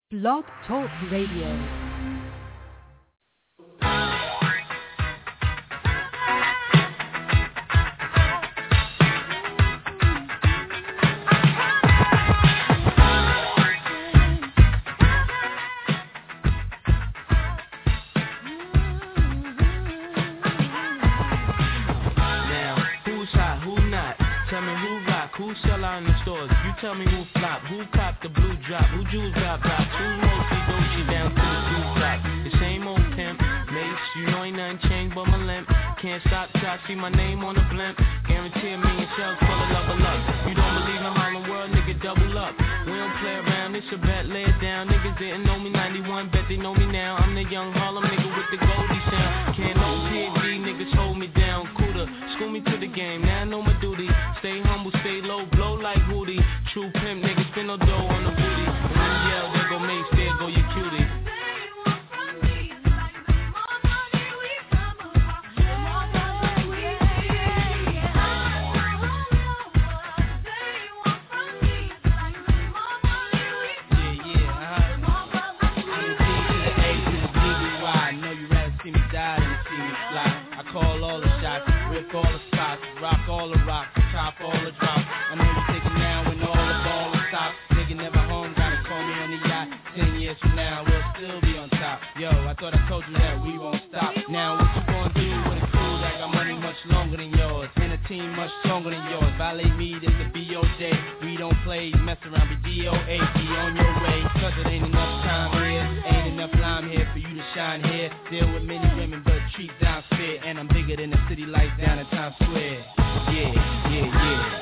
Blog Talk Radio. Tell me who flop, who cop the blue drop, who jewels got blocks, who mostly Dolce down to the blue drop. The same old pimp, mace, you know ain't nothing changed but my limp. Can't stop till I see my name on the blimp. Guarantee a million shells full of level up. You don't believe in Harlem World, nigga, double up. We don't play around, it's a bet, lay it down. Niggas didn't know me 91, bet they know me now. I'm the young Harlem nigga with the Goldie sound. Can't no PD, niggas hold me down. Cooler, school me to the game, now I know my duty. Stay humble, stay low, blow like Hootie. True pimp, niggas spin no dough on the booty. And when you yell, there go Mace, there go your cutie. All the spots, rock all the rocks, top all the drops. I know you thinking now when all the ball is stopped. Nigga never home, gotta call me on the yacht. 10 years from now, we'll still be on top. Yo, I thought I told you that we won't stop. Now what you gonna do with a crew that got money much longer than yours, and a team much stronger than yours? Violate me, this a BOJ. We don't play, mess around, be DOA. Be on your way, cause it ain't enough time here. Ain't enough lime here for you to shine here. Deal with many women, but treat down fair. And I'm bigger than the city lights down in Times Square. Yeah, yeah, yeah.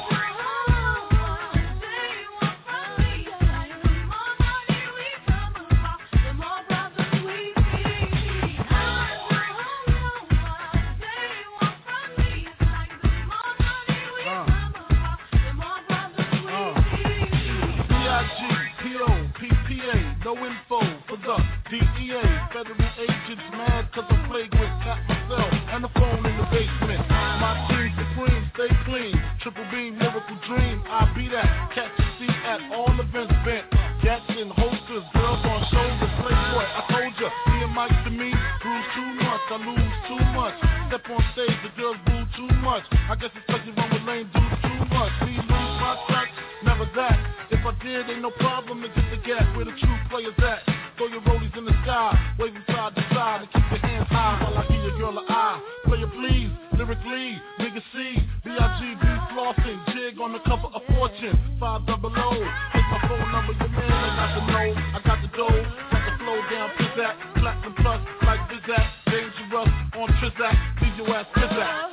No info for the DEA. Federal agents mad cause I'm flagrant. Got myself and the phone in the basement. My team supreme, stay clean. Triple beam, miracle dream. I be that. Catch a seat at all events bent. Gats in holsters, girls on shoulders. Playboy, I told ya. Me and Mike to me, bruise too much. I lose too much. Step on stage, the girls boo too much. I guess it's cause you run with lame dudes too much. Me lose my touch, never that. If I did, ain't no problem to get the gap where the true players at. Throw your rollies in the sky, waving side to side, and keep your hands high while I give your girl an eye. Player please, lyrically, nigga C, B-I-G-B flossing, jig on the cover of Fortune, 500. Take my phone number, your man, I got the know, I got the dough, got the flow down, pizzazz, platinum plus, like Bizak, dangerous, on Trizak, leave your ass pizzazz.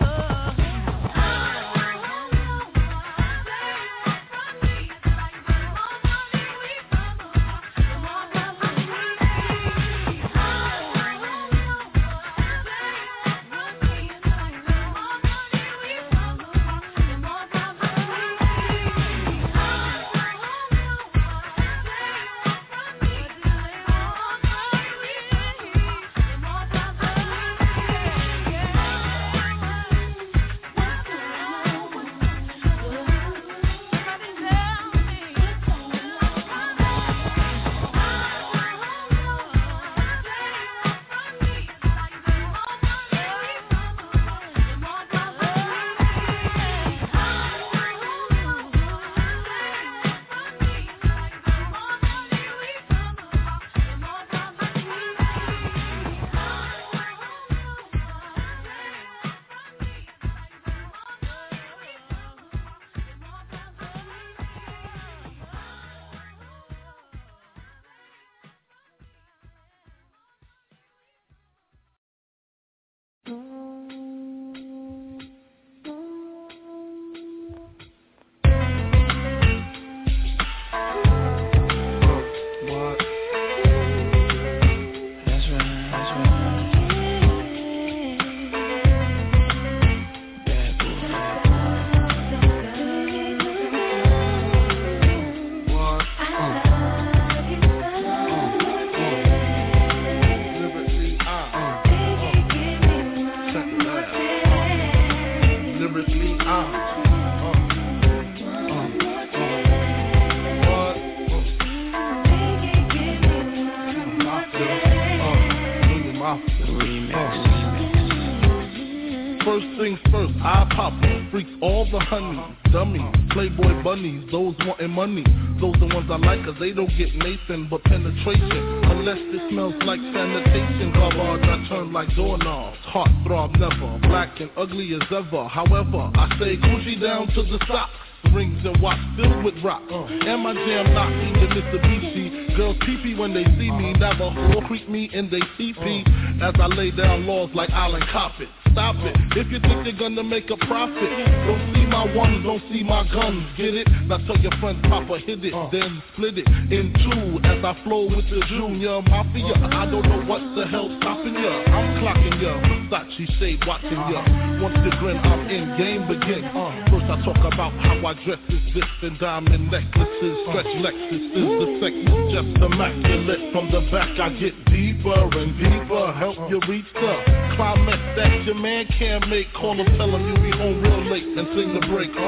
First things first, I pop freaks all the honey, dummies, playboy bunnies, those wanting money. Those the ones I like cause they don't get Nathan but penetration. Unless it smells like sanitation, garbage I turn like doorknobs. Heart throb never, black and ugly as ever. However, I say coochie down to the socks. Rings and watch filled with rock. And my jam knocking the Mitsubishi. Girls pee-pee when they see me. Navajo creep me in they CP. As I lay down laws like Island Coppet. Stop it, if you think you're gonna make a profit. Don't see my ones, don't see my guns, get it? Now tell your friends Papa hit it, then split it in two. As I flow with the Junior Mafia. I don't know what the hell's stopping ya. I'm clocking ya, Versace shade watching ya. Once you grin, I'm in, game begin. First I talk about how I dress is this and diamond necklaces. Stretch Lexus is the sex is just immaculate. From the back I get deeper and deeper. Help you reach the climax that your man can't make. Call him, tell him you be home real late and sing the break. I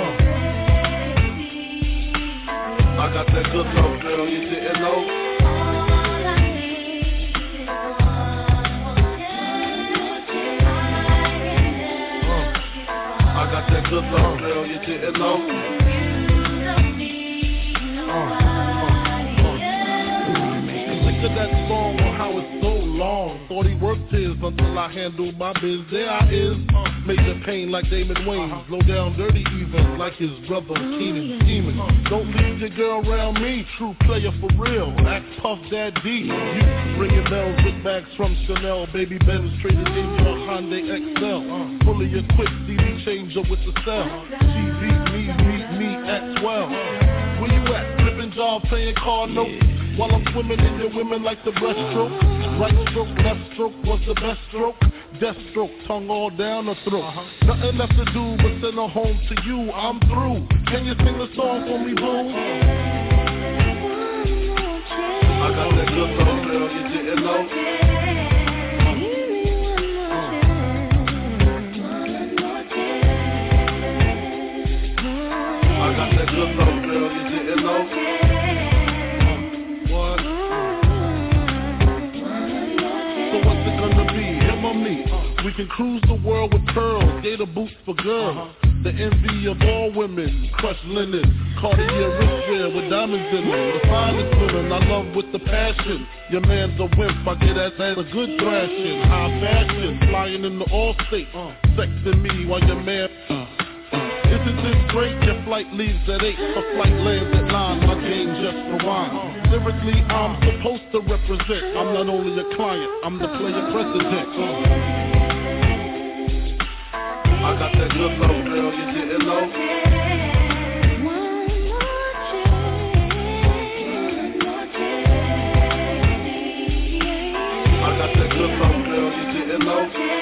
got that good love, girl, you didn't know. I got that good love, girl, you didn't know. Listen to that song on how it's so long. Thought he worked his until I handled my biz. There I is, major pain like Damon Wayans. Low down dirty even like his brother Keenan scheming. Don't leave your girl around me, true player for real. Act Puff Dad D. You bringing bells with bags from Chanel. Baby Benz traded in your Hyundai XL. Fully equipped CD changer with the cell. She beat me at 12. Where you at? Flipping job, playing car notes. While I'm swimming in your women like the breaststroke. Right stroke, left stroke, what's the best stroke? Death stroke, tongue all down the throat. Nothing left to do but send her home to you. I'm through. Can you sing the song for me, boo? I got that good love, girl, you didn't know. I got that good love, girl, you didn't know. We can cruise the world with pearls, gator boots for girls. The envy of all women, crushed linen, Cartier wristwear with diamonds in them. The finest women I love with the passion. Your man's a wimp, I get at a good thrashing. High fashion, flying in the all states. Sexing me while your man... Isn't this great? Your flight leaves at 8, a flight lands at 9, my game just rewind. Lyrically, I'm supposed to represent. I'm not only a client, I'm the player president. I got that good love, girl, you didn't know. I got that good love, girl, you didn't know.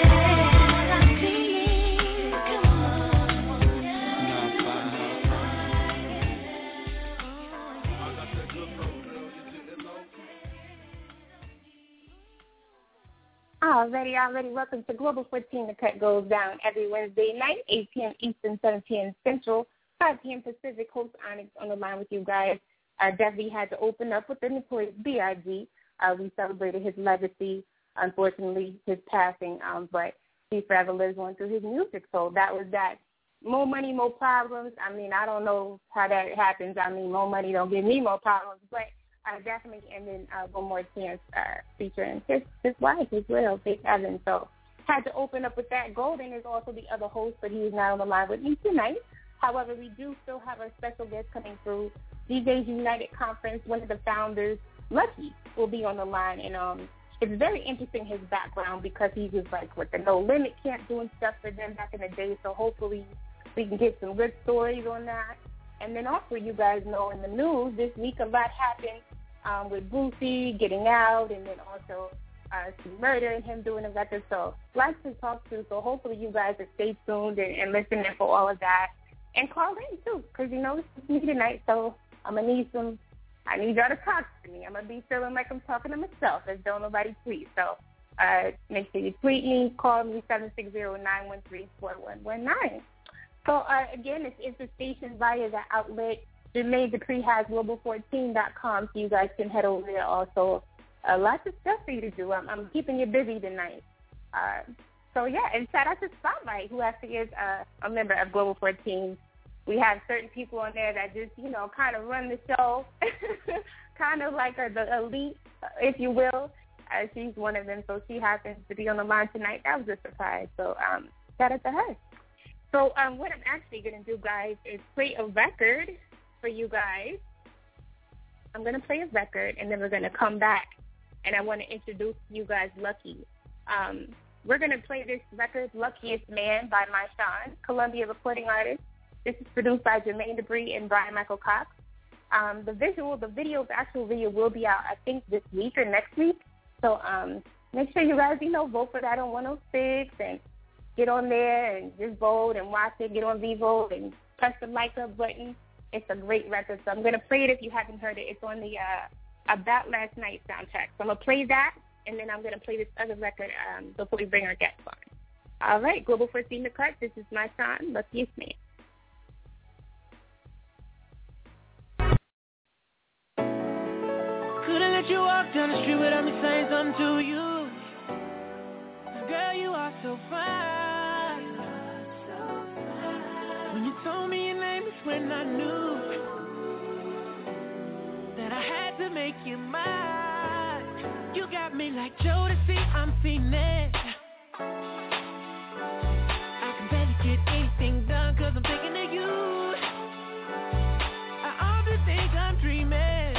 Already. Welcome to Global 14. The cut goes down every Wednesday night, 8 p.m. Eastern, 7 p.m. Central, 5 p.m. Pacific. Host Onyx on the line with you guys. Debbie had to open up with the notorious B.I.G. We celebrated his legacy. Unfortunately, his passing, but he forever lives on through his music. So that was that. More money, more problems. I mean, I don't know how that happens. I mean, more money don't give me more problems, but definitely, and then one more chance featuring his wife as well, Faith Evans. So had to open up with that. Golden is also the other host, but he is not on the line with me tonight. However, we do still have a special guest coming through. DJs United Conference, one of the founders, Lucky, will be on the line. And it's very interesting, his background, because he was like with the No Limit Camp doing stuff for them back in the day. So hopefully we can get some good stories on that. And then also, you guys know in the news this week a lot happened with Boosie getting out, and then also some murder and him doing a record. So lots to talk to. So hopefully you guys will stay tuned and listen in for all of that. And call in, too, because, you know, it's me tonight, so I need y'all to talk to me. I'm going to be feeling like I'm talking to myself, as don't nobody tweet. So make sure you tweet me, call me, 760-913-4119. So, again, it's the station via the outlet. Jermaine Dupri has global14.com, so you guys can head over there also lots of stuff for you to do. I'm keeping you busy tonight. So, yeah, and shout out to Spotlight, who actually is a member of Global 14. We have certain people on there that just, kind of run the show, kind of like the elite, if you will. She's one of them, so she happens to be on the line tonight. That was a surprise. So shout out to her. So what I'm actually going to do, guys, is play a record for you guys. I'm going to play a record, and then we're going to come back, and I want to introduce you guys Lucky. We're going to play this record, Luckiest Man, by Myshawn, Columbia recording artist. This is produced by Jermaine Debris and Brian Michael Cox. The actual video will be out, I think, this week or next week. So make sure you guys, vote for that on 106 and get on there and just vote and watch it. Get on VVote and press the like up button. It's a great record. So I'm going to play it if you haven't heard it. It's on the About Last Night soundtrack. So I'm going to play that, and then I'm going to play this other record before we bring our guest on. All right, Global 14 The Cut. This is my son, Luckiest Man. Couldn't let you walk down the street without me saying something to you. Girl, you are so fine. When you told me your name is when I knew that I had to make you mine. You got me like Jodeci, I'm fiending. I can barely get anything done 'cause I'm thinking of you. I often think I'm dreaming.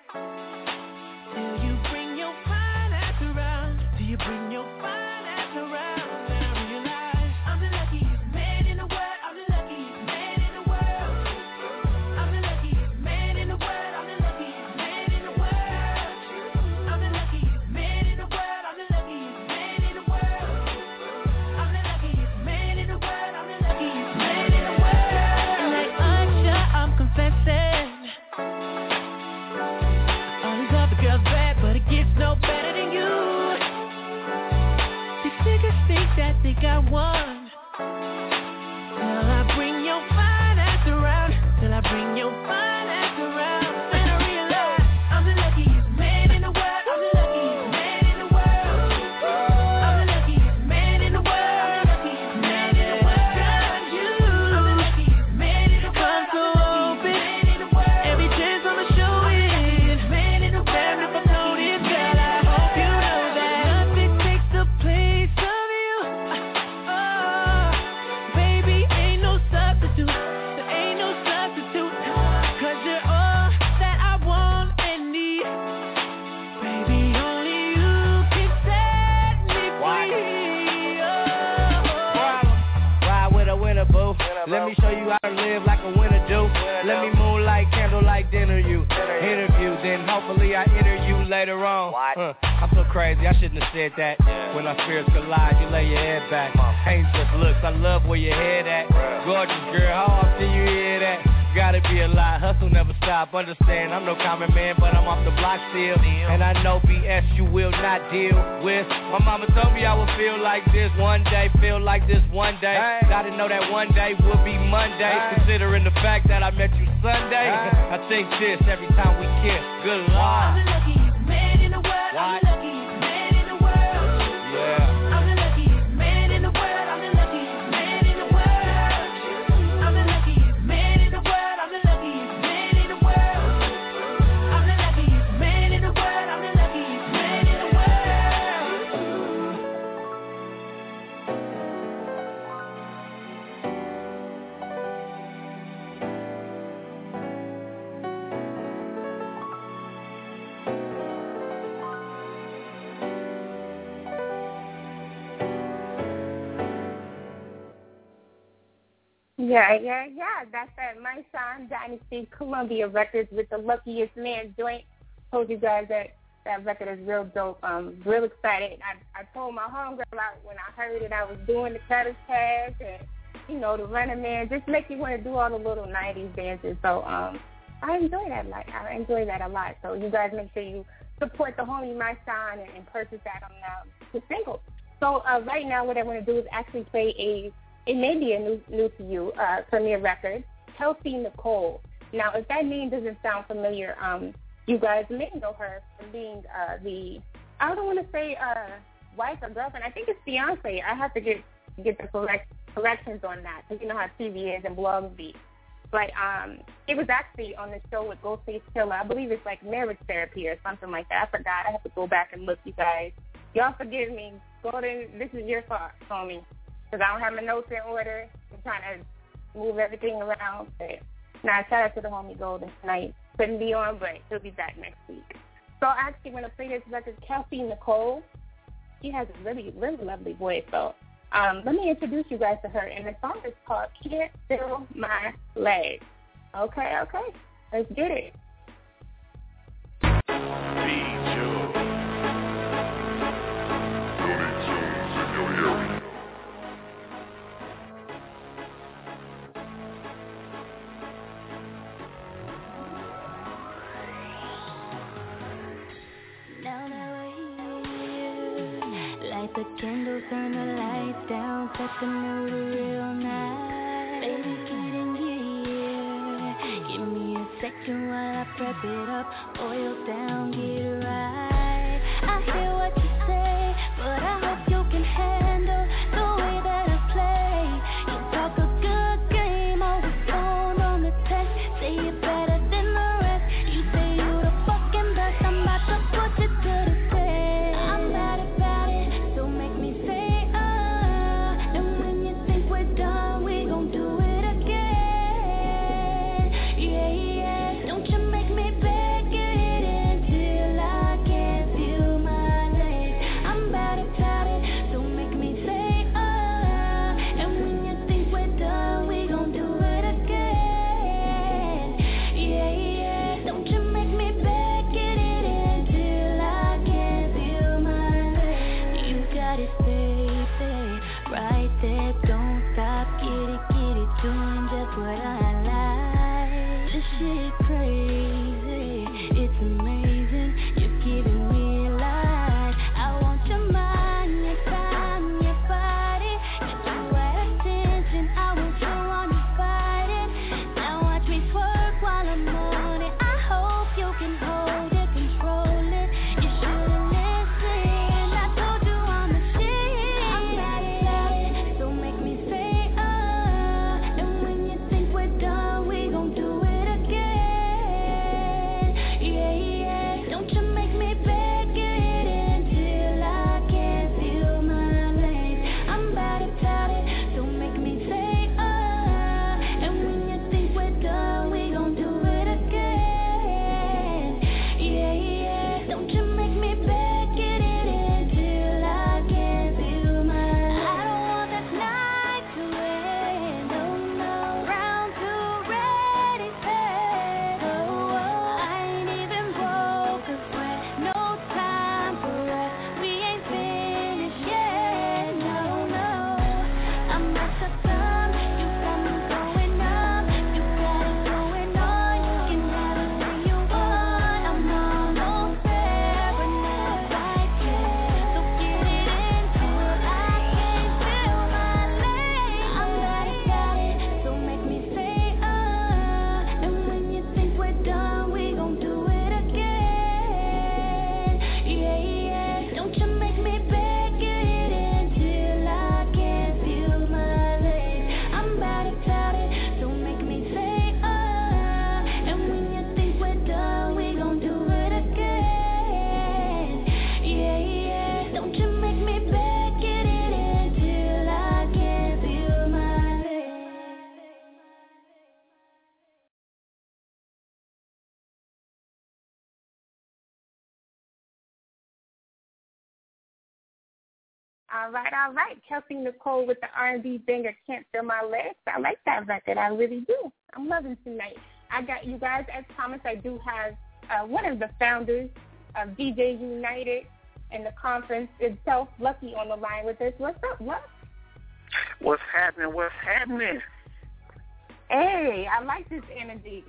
Till you bring your fine ass around. Till you bring your fine ass around. And I realize I'm the luckiest man in the world. I'm the luckiest man in the world. I'm the luckiest man in the world. I'm the luckiest man in the world. I'm the luckiest man in the world. I'm the luckiest man in the world. I'm the luckiest man in the world. I'm the luckiest man in the world. And like Usher, I'm confessing. Girls bad, but it gets no better than you. These niggas think that they got one. Till I bring your fine ass around. Till I bring your fine ass around. And I realize I'm the luckiest man in the world. I'm the luckiest man in the world. I'm the luckiest man in the world. I'm the luckiest man in the world. Got you. I'm the luckiest man in the world. Come so open. Every chance I'ma show it. Let me show you how to live like a winner do. Let me moonlight, candlelight dinner you. Interview, then hopefully I interview later on. I'm so crazy, I shouldn't have said that. When our spirits collide, you lay your head back. Ain't just looks, I love where your head at. Gorgeous girl, how often you hear that? Gotta be a lie, hustle never stop. Understand, I'm no common man, but I'm off the block still. And I know BS you will not deal with. My mama told me I would feel like this one day, feel like this one day. Gotta know that one day will be Monday. Considering the fact that I met you Sunday. I think this every time we kiss. Good Lord. I'm the luckiest man in the world. I'm the luckiest man in the world. Yeah. I'm the luckiest man in the world. I'm the luckiest man in the world. I'm the luckiest man in the world. I'm the luckiest man in the world. I'm the luckiest man in the world. I'm the luckiest man in the world. Yeah. That's that Myshawn Dynasty Columbia Records with the Luckiest Man joint. Told you guys that record is real dope. Real excited. I told my homegirl when I heard it, I was doing the Cutter's Pass and, the Running Man. Just make you want to do all the little 90s dances. So I enjoy that a lot. So you guys make sure you support the homie Myshawn and purchase that on the single. So right now what I want to do is actually play it may be a new to you, premiere record, Kelsey Nicole. Now, if that name doesn't sound familiar, You guys may know her from being I don't want to say wife or girlfriend. I think it's fiance. I have to get the corrections on that because you know how TV is and blogs be. But it was actually on the show with Ghostface Killah. I believe it's like Marriage Therapy or something like that. I forgot. I have to go back and look, you guys. Y'all forgive me. Golden, this is your fault for me because I don't have my notes in order. I'm trying to move everything around. But now, shout out to the homie Golden tonight. Couldn't be on, but he'll be back next week. So I actually want to play this record, Kelsey Nicole. She has a really, really lovely voice. So let me introduce you guys to her. And the song is called Can't Feel My Legs. Okay. Let's get it. The candles, turn the lights down, set the mood real nice. Baby, get in here. Give me a second while I prep it up. Oil down, get it right. I hear what you say, but I hope you can handle the way that I play. You talk a good game, always phone on the text. Say you're better than the rest. You say you the fucking best. I'm about to put you to the test. I'm mad about it. Doing just what I like. This shit crazy, it's amazing. You're giving me a lot. I want your mind, your time, your body. Get you at attention, I want you on your body. Now watch me twerk while I'm on it. I hope you can hold it, control it. You should've listened, I told you I'm the shit. I'm mad about it, so make me say done, we gon' do it again. Yeah. Don't you make me beg it until I can't feel my legs. I'm bad about it, so make me say and when you think we're done, we gon' do it again. Yeah. Don't you make me beg it until I can't feel my legs. I don't want that night to end, no. Round two, ready, set, I ain't even broke, 'cause when no time for us, we ain't finished yet, no. I'm not the thumb, you got me going up, you got it going on, you can have it when you want, I'm almost there, but never quite yet, so get it into it, I can't feel my legs. I'm bad about it, so make me say and when you think we're done, we gon' do it again. Yeah. Don't you make me beg it until I can't feel my legs. I'm bad about it, so make me say and when you think we're done, we gon' do it again. Yeah. Don't you make me beg it until I can't feel my legs. All right. Kelsey Nicole with the R&B banger, Can't Feel My Legs. I like that record. I really do. I'm loving tonight. I got you guys, as promised, I do have one of the founders of DJ United and the conference itself, Lucky, on the line with us. What's up, Luck? What's happening? Hey, I like this energy.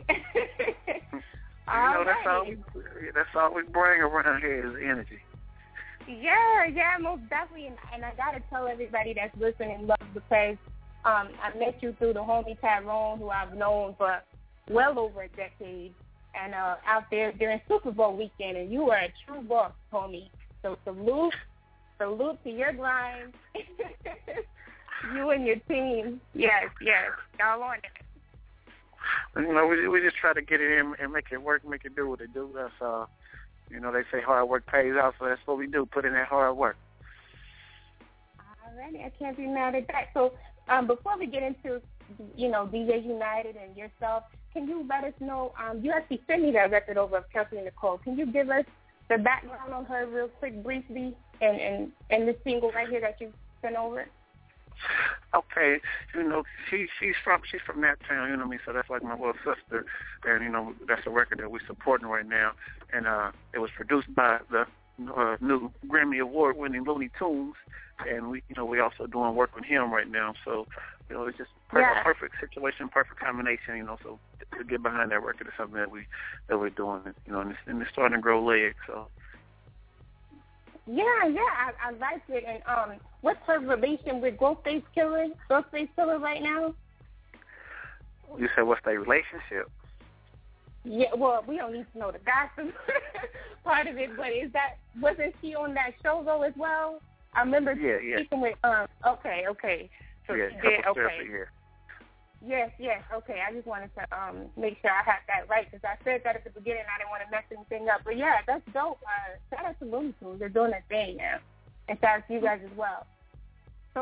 That's all we bring around here is energy. Yeah, most definitely. And I got to tell everybody that's listening, love, because I met you through the homie Tyrone, who I've known for well over a decade. and out there during Super Bowl weekend, and you are a true boss, homie. So salute to your grind. You and your team. Yes, y'all on it. You know, we just try to get it in and make it work, make it do what it do. That's you know, they say hard work pays out, so that's what we do. Put in that hard work. Alrighty, I can't be mad at that. So before we get into, you know, DJ United and yourself, can you let us know, you actually sent me that record over of Kelsey Nicole. Can you give us the background on her real quick, briefly, and the single right here that you sent over? Okay, you know, she's from that town, you know what I mean, so that's like my little sister, and, you know, that's a record that we're supporting right now, and it was produced by the new Grammy Award-winning Looney Tunes, and we also doing work with him right now, so, you know, it's just perfect situation, perfect combination, you know, so to get behind that record is something that we're doing, you know, and it's starting to grow legs, so. Yeah, I like it. And what's her relation with Ghostface Killer right now? You said what's their relationship? Yeah, well, we don't need to know the gossip part of it, but wasn't she on that show though as well? I remember speaking with. Okay. So yeah, she did. Okay. Yes, okay. I just wanted to make sure I had that right, because I said that at the beginning. I didn't want to mess anything up. But, yeah, that's dope. Shout out to Looney Tunes. They're doing their thing now. And shout out to you guys as well. So,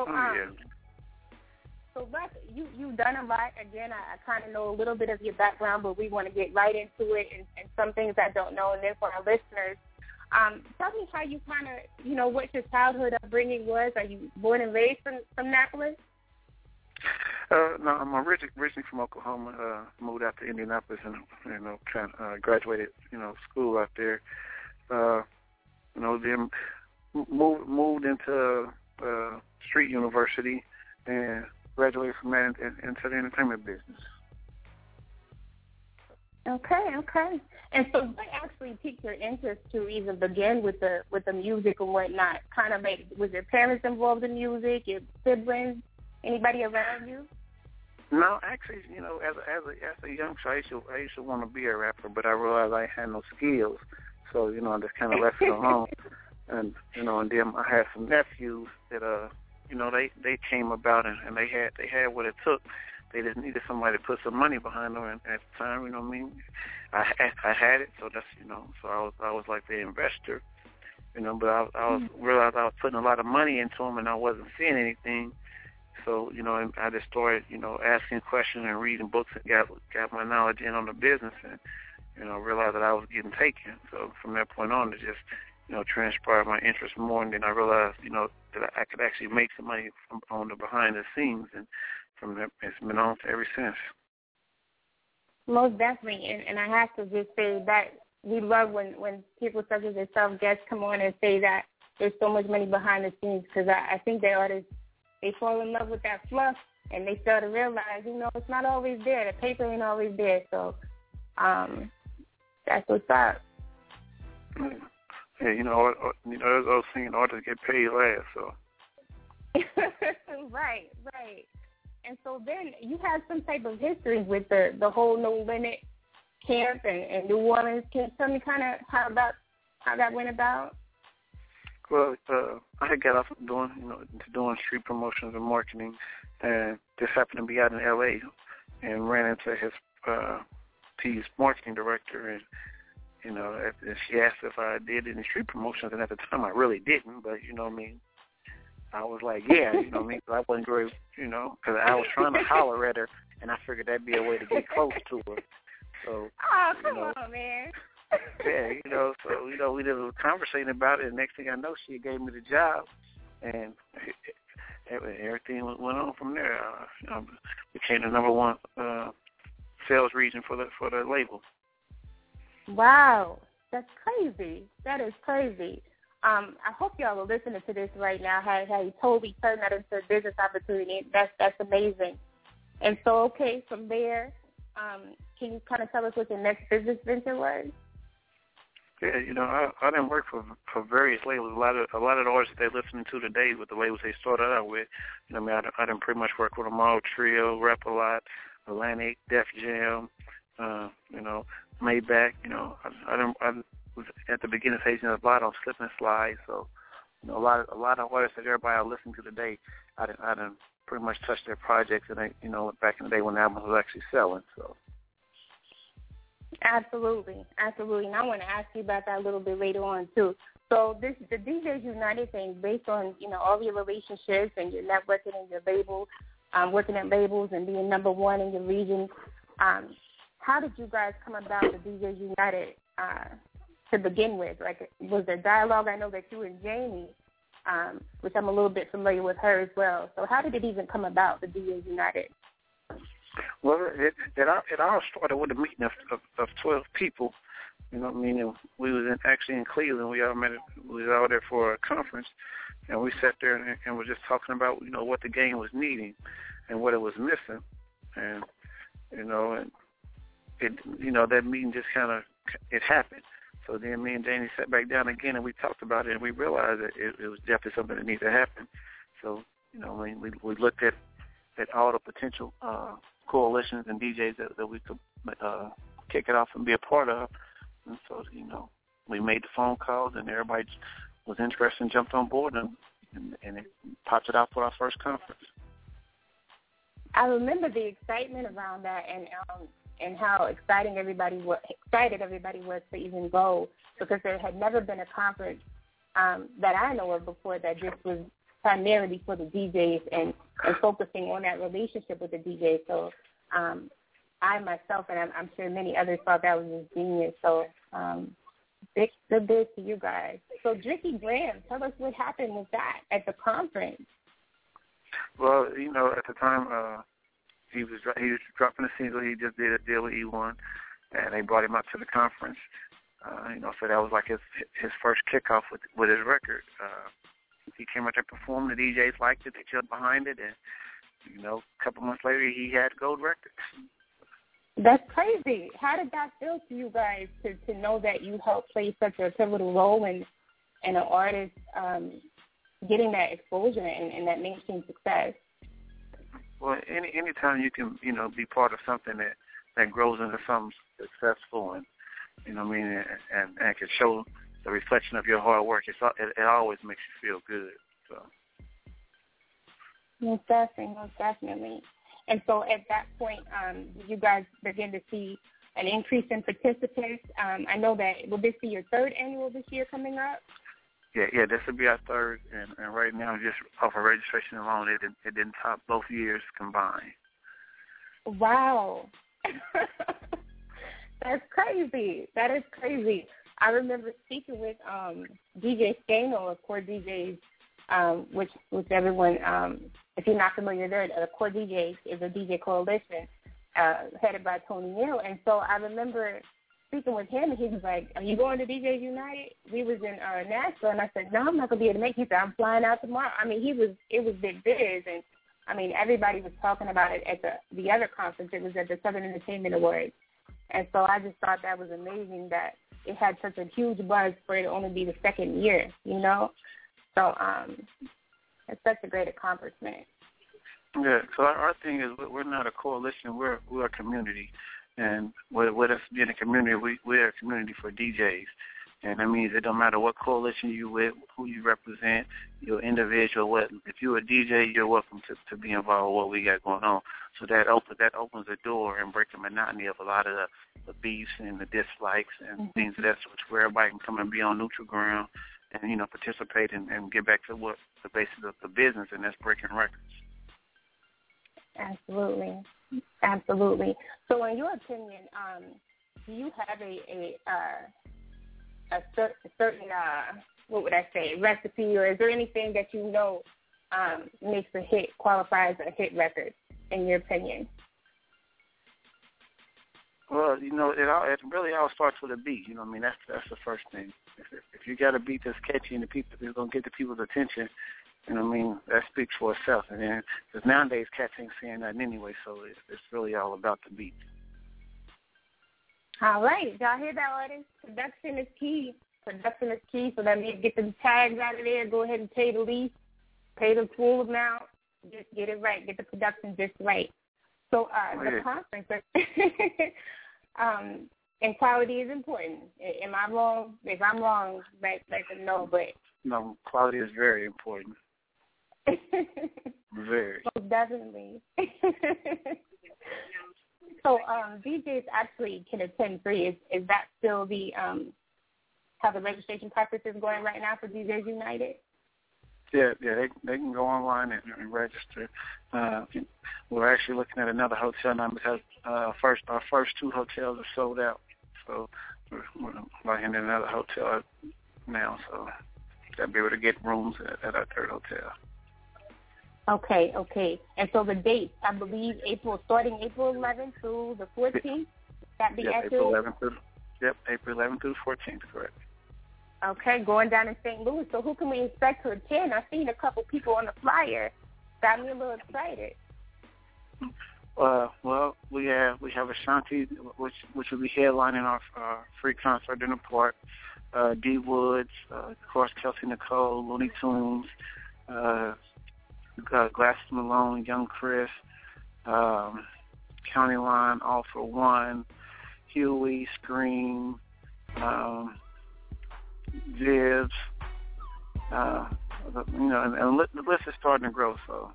so Russ, you've done a lot. Again, I kind of know a little bit of your background, but we want to get right into it and some things I don't know. And then for our listeners, tell me how you kind of, you know, what your childhood upbringing was. Are you born and raised from Annapolis? No, I'm originally from Oklahoma. Moved out to Indianapolis and, you know, graduated, you know, school out there. You know, then moved into Street University and graduated from that into the entertainment business. Okay. And so what actually piqued your interest to even begin with the music and whatnot? Kind of like, was your parents involved in music, your siblings, anybody around you? No, actually, you know, as a youngster, I used to want to be a rapper, but I realized I had no skills, so, you know, I just kind of left it alone. And, you know, and then I had some nephews that, you know, they came about and they had what it took. They just needed somebody to put some money behind them, and at the time, you know what I mean, I had it, so that's, you know, so I was like the investor, you know, but I realized I was putting a lot of money into them and I wasn't seeing anything. So, you know, I just started, you know, asking questions and reading books and got my knowledge in on the business and, you know, realized that I was getting taken. So from that point on, it just, you know, transpired my interest more, and then I realized, you know, that I could actually make some money on the behind the scenes, and from that, it's been on ever since. Most definitely, and I have to just say that we love when people such as yourself, guests, come on and say that there's so much money behind the scenes, because I think the artists, they fall in love with that fluff, and they start to realize, you know, it's not always there. The paper ain't always there. So that's what's up. Yeah, you know, those singing artists get paid last, so. Right. And so then you have some type of history with the whole No Limit camp and New Orleans. Can you tell me kind of how that went about? Well, I had got off doing street promotions and marketing, and just happened to be out in L.A. and ran into his marketing director, and, you know, she asked if I did any street promotions, and at the time I really didn't, but, you know what I mean, I was like, yeah, you know what I mean, because I wasn't very, you know, because I was trying to holler at her, and I figured that'd be a way to get close to her. So, come on, man. Yeah, you know, so, you know, we did a conversation about it, and next thing I know, she gave me the job, and everything went on from there. You know, became the number one sales region for the label. Wow, that's crazy. That is crazy. I hope y'all are listening to this right now. How you totally turned that into a business opportunity. That's amazing. And so, okay, from there, can you kind of tell us what your next business venture was? Yeah, you know, I didn't work for various labels. A lot of the artists they're listening to today with the labels they started out with. You know, I mean, I didn't pretty much work with them all: Trio, Rap-A-Lot, Atlantic, Def Jam. You know, Maybach. I was at the beginning stage of a lot on Slip and Slide. So, a lot of artists that everybody I listen to today, I done pretty much touched their projects, and back in the day when the albums was actually selling. So. Absolutely. And I want to ask you about that a little bit later on too. So the DJs United thing, based on all your relationships and your networking and your label, working at labels and being number one in your region, how did you guys come about the DJs United to begin with? Like, was there dialogue? I know that you and Jamie, which I'm a little bit familiar with her as well. So how did it even come about, the DJs United? Well, it all started with a meeting of 12 people. Meaning we was actually in Cleveland. We was out there for a conference, and we sat there and were just talking about what the game was needing and what it was missing, and that meeting just kind of it happened. So then me and Danny sat back down again and we talked about it, and we realized that it was definitely something that needed to happen. So we looked at all the potential coalitions and DJs that we could kick it off and be a part of. And so, we made the phone calls, and everybody was interested and jumped on board, and it popped it out for our first conference. I remember the excitement around that, and how excited everybody was to even go, because there had never been a conference that I know of before that just was primarily for the DJs and focusing on that relationship with the DJs. So I myself, and I'm sure many others, thought that was just genius. So big to you guys. So Dricky Graham, tell us what happened with that at the conference. Well, at the time he was dropping a single. He just did a deal with E1, and they brought him out to the conference. So that was like his first kickoff with his record. He came out there, performed. The DJs liked it. They jumped behind it, and a couple months later, he had gold records. That's crazy. How did that feel to you guys to know that you helped play such a pivotal role in an artist getting that exposure and that mainstream success? Well, any time you can, be part of something that grows into something successful and, and can show the reflection of your hard work, it always makes you feel good. So. Most definitely. And so at that point, you guys begin to see an increase in participants. I know that, will this be your third annual this year coming up? Yeah, this will be our third, and right now, just off of registration alone, it didn't top both years combined. Wow. That's crazy. That is crazy. I remember speaking with DJ Skano of Core DJs, which everyone, if you're not familiar, the Core DJs is a DJ coalition headed by Tony Neal. And so I remember speaking with him, and he was like, "Are you going to DJs United?" We was in Nashville, and I said, "No, I'm not going to be able to make it." He said, "I'm flying out tomorrow." I mean, it was big biz, and I mean, everybody was talking about it at the other conference. It was at the Southern Entertainment Awards. And so I just thought that was amazing that it had such a huge buzz for it to only be the second year, So it's such a great accomplishment. Yeah, so our thing is we're not a coalition, we're a community. And with us being a community, we're a community for DJs. And that means it don't matter what coalition you with, who you represent, you're individual. If you're a DJ, you're welcome to be involved with what we got going on. So that opens the door and breaks the monotony of a lot of the beefs and the dislikes and things of that sort, where everybody can come and be on neutral ground and, participate and get back to what the basis of the business, and that's breaking records. Absolutely. So in your opinion, do you have a certain, what would I say, recipe, or is there anything that makes a hit, qualifies a hit record, in your opinion? Well, it really all starts with a beat. That's the first thing. If you got a beat that's catchy and it's going to get the people's attention, that speaks for itself. And then, because nowadays cats ain't saying nothing anyway, so it's really all about the beat. All right. Y'all hear that, artists? Production is key. So that means get the tags out of there, go ahead and pay the lease, pay the full amount, get it right, get the production just right. So the conference, And quality is important. Am I wrong? If I'm wrong, let them know. But no, quality is very important. Very. Most definitely. So DJs actually can attend free. Is that still the how the registration process is going right now for DJs United? Yeah, they can go online and register. We're actually looking at another hotel now because our first two hotels are sold out. So we're looking at another hotel now, so they'll be able to get rooms at our third hotel. Okay. And so the dates, I believe, starting April 11th through the 14th. That be accurate? April 11th through the 14th, correct. Okay, going down in St. Louis. So who can we expect to attend? I've seen a couple people on the flyer. Got me a little excited. Well, we have Ashanti, which will be headlining our free concert in the park. D Woods, of course, Kelsey Nicole, Looney Tunes, Glasses Malone, Young Chris, County Line, All for One, Huey, Scream, Vibs, and the list is starting to grow, so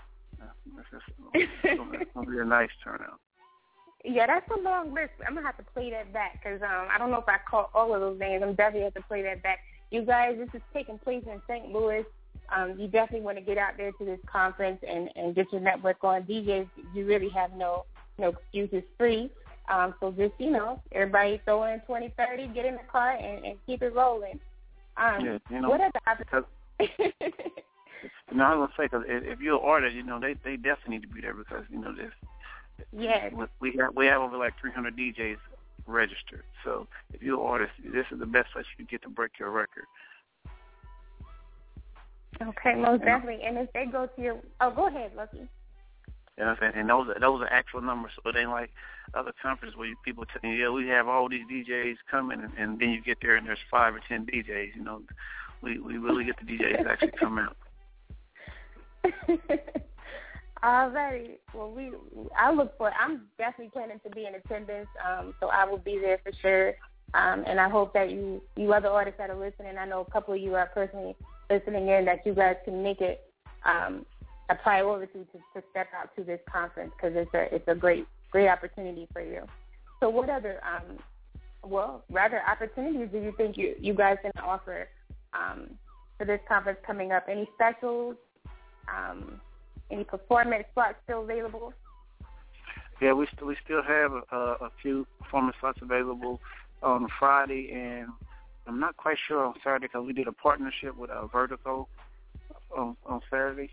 it's going to be a nice turnout. Yeah, that's a long list. I'm going to have to play that back because I don't know if I caught all of those names. I'm definitely have to play that back. You guys, this is taking place in St. Louis. You definitely want to get out there to this conference and get your network on. DJs, you really have no excuses, free. So just, everybody throw in 2030, get in the car and keep it rolling. What are the opportunities? No, I was going to say, because if you're an artist, they definitely need to be there because, yes. we have over like 300 DJs registered. So if you're an artist, this is the best place you can get to break your record. Okay, most definitely. And if they go to your... Oh, go ahead, Lucky. Yeah, and those are actual numbers. So it ain't like other conferences where people tell you, we have all these DJs coming, and then you get there and there's 5 or 10 DJs. We really get the DJs to actually come out. All right. Well, I'm definitely planning to be in attendance, so I will be there for sure. And I hope that you other artists that are listening, I know a couple of you are personally listening in, that you guys can make it a priority to step out to this conference because it's a great opportunity for you. So what other opportunities do you think you guys can offer for this conference coming up? Any specials? Any performance slots still available? Yeah, we still have a few performance slots available on Friday, and I'm not quite sure on Saturday because we did a partnership with Vertical on Saturday.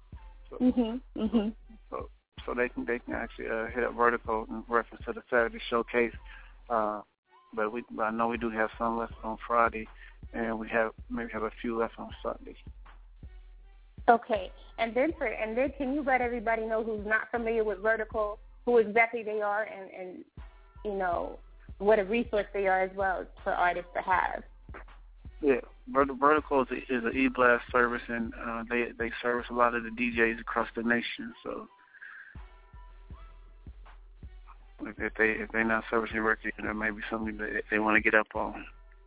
So they can actually hit up Vertical in reference to the Saturday showcase. But I know we do have some left on Friday, and we maybe have a few left on Sunday. Okay, and then can you let everybody know who's not familiar with Vertical, who exactly they are, and what a resource they are as well for artists to have? Yeah, Vertical is an e-blast service, and they service a lot of the DJs across the nation. So if they're not servicing records, there may be something that they want to get up on.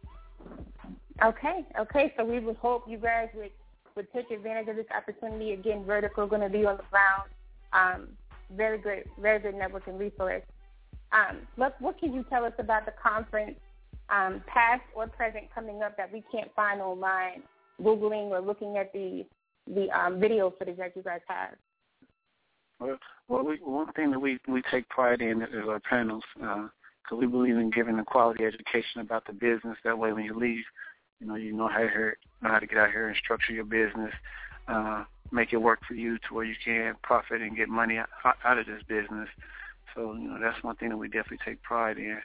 Okay. So we would hope you guys would take advantage of this opportunity. Again, Vertical going to be on the ground. Very good networking resource. What can you tell us about the conference, past or present, coming up that we can't find online, Googling or looking at the video footage that you guys have? Well, one thing that we take pride in is our panels, because we believe in giving a quality education about the business. That way, when you leave, you know how to get out here and structure your business, make it work for you to where you can profit and get money out of this business. So, that's one thing that we definitely take pride in.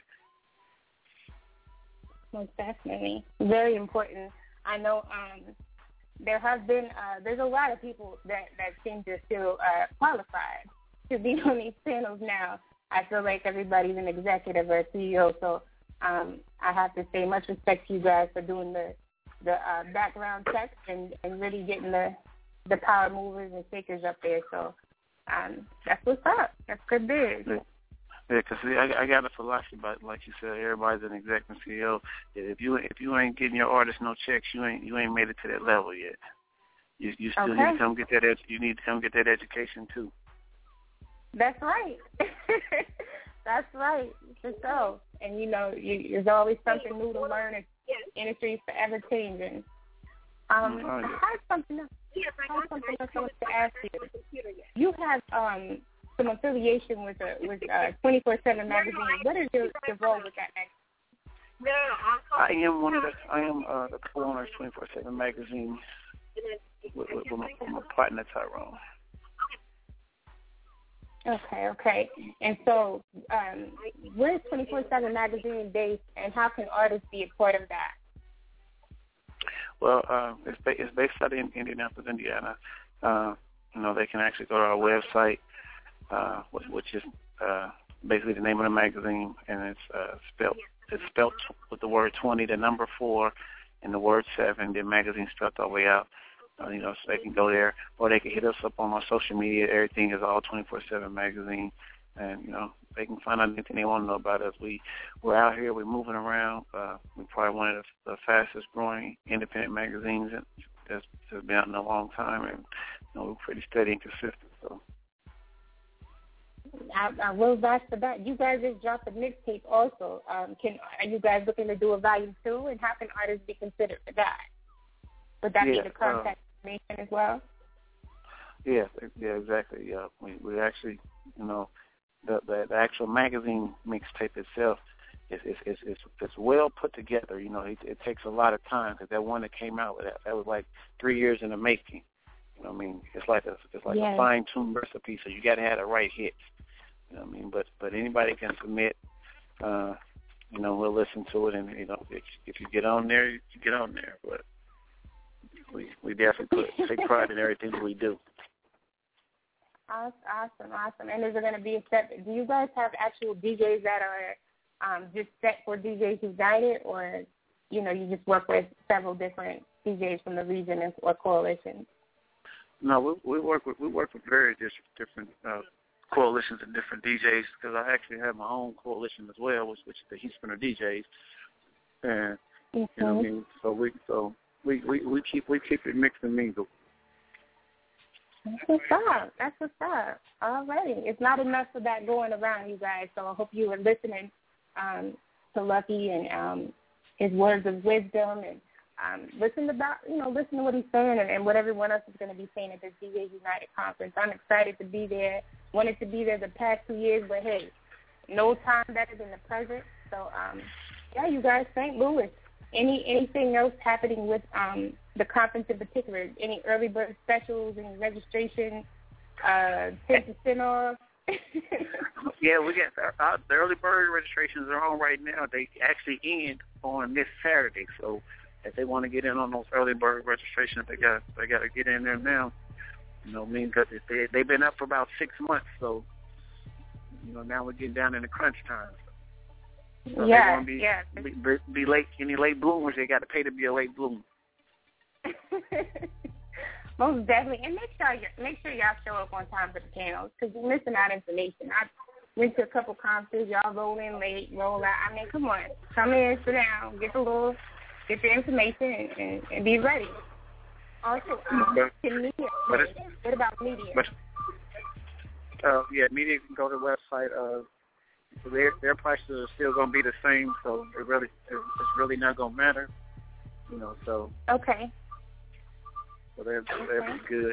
Most definitely. Very important. I know there have been, there's a lot of people that seem to feel qualified to be on these panels now. I feel like everybody's an executive or a CEO, so I have to say much respect to you guys for doing the background checks and really getting the power movers and shakers up there. So that's what's up. That's good biz. Yeah, because I got a philosophy about, like you said, everybody's an executive CEO. If you ain't getting your artists no checks, you ain't made it to that level yet. You still need to come get that. You need to come get that education too. That's right. That's right. For sure. And there's always something new to learn. And industry is forever changing. I have something else I want to ask you. You have some affiliation with 24/7 magazine. What is your role with that magazine? I am the co-owner of 24/7 magazine with my partner Tyrone. Okay. And so, where is 24/7 magazine based, and how can artists be a part of that? Well, it's based out in Indianapolis, Indiana. They can actually go to our website, which is basically the name of the magazine, and it's spelled with the word 20, the number 4, and the word 7. The magazine spelled all the way out. So they can go there, or they can hit us up on our social media. Everything is all 24/7 magazine, and they can find out anything they want to know about us. We're out here. We're moving around. We're probably one of the fastest growing independent magazines that's been out in a long time, and we're pretty steady and consistent. So I will vouch for that. You guys just dropped a mixtape also. Are you guys looking to do a volume 2, and how can artists be considered for that? Would that be the contact information as well? Yeah, exactly. Yeah, we actually, the actual magazine mixtape itself it's well put together. It takes a lot of time, because that one that came out with that was like 3 years in the making. It's like a fine-tuned recipe, so you got to have the right hits. But anybody can submit. We'll listen to it, and if you get on there, you get on there. But we definitely take pride in everything that we do. Awesome. And is there going to be do you guys have actual DJs that are just set for DJs United, or you just work with several different DJs from the region or coalitions? No, we work with very different coalitions and different DJs, because I actually have my own coalition as well, which is the Heat Spinner DJs, and so we keep it mixed and mingled. That's what's up. All right. It's not enough of that going around, you guys, so I hope you were listening to Lucky and his words of wisdom, and listen to what he's saying and what everyone else is going to be saying at this DJs United conference. I'm excited to be there. Wanted to be there the past 2 years, but hey, no time better than the present. So, you guys, St. Louis. Anything else happening with the conference in particular? Any early bird specials, any registration, 10% off? Yeah, we got the early bird registrations are on right now. They actually end on this Saturday, so if they want to get in on those early bird registrations, they got to get in there now. Because they've been up for about 6 months, so now we're getting down in the crunch time. So they want to be late. Any late bloomers, they got to pay to be a late bloomer. Most definitely, and make sure y'all show up on time for the panels, because you're missing out information. I went to a couple conferences. Y'all roll in late, roll out. I mean, come on, come in, sit down, get your information, and be ready. Also, media. What about media? Media can go to the website. Their prices are still going to be the same, so it's really not going to matter. So. Okay. So they're pretty good.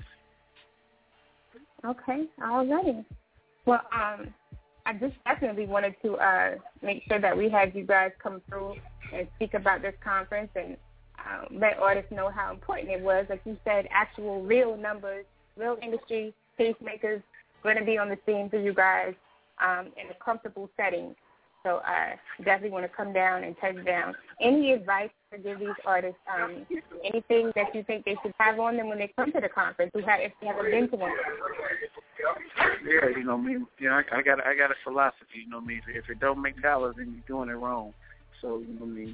Okay, all righty. Well, I just definitely wanted to make sure that we had you guys come through and speak about this conference and let artists know how important it was. Like you said, actual real numbers, real industry pacemakers going to be on the scene for you guys in a comfortable setting. So I definitely want to come down and touch down. Any advice to give these artists, anything that you think they should have on them when they come to the conference, if they haven't been to one? Yeah, I got a philosophy, if it don't make dollars, then you're doing it wrong. So, and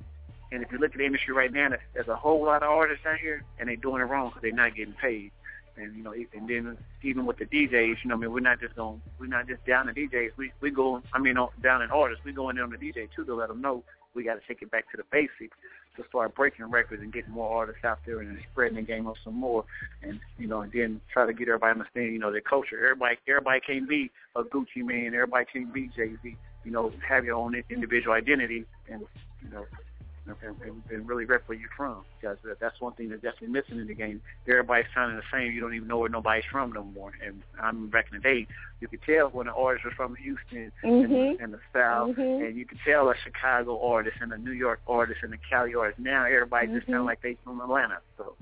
if you look at the industry right now, there's a whole lot of artists out here, and they're doing it wrong because they're not getting paid. And you know, and then even with the DJs, you know, I mean, we're not just down the DJs. We go, down in artists. We go in there on the DJ too to let them know we got to take it back to the basics to start breaking records and getting more artists out there and spreading the game up some more. And you know, and then try to get everybody to understand, you know, their culture. Everybody can't be a Gucci Mane. Everybody can't be Jay-Z. You know, have your own individual identity, and you know, and really rep where you're from, because that's one thing that's definitely missing in the game. Everybody's sounding the same. You don't even know where nobody's from no more. And back in the day, you could tell when an artist was from Houston and the South, and you could tell a Chicago artist and a New York artist and a Cali artist. Now everybody just sounds like they from Atlanta. So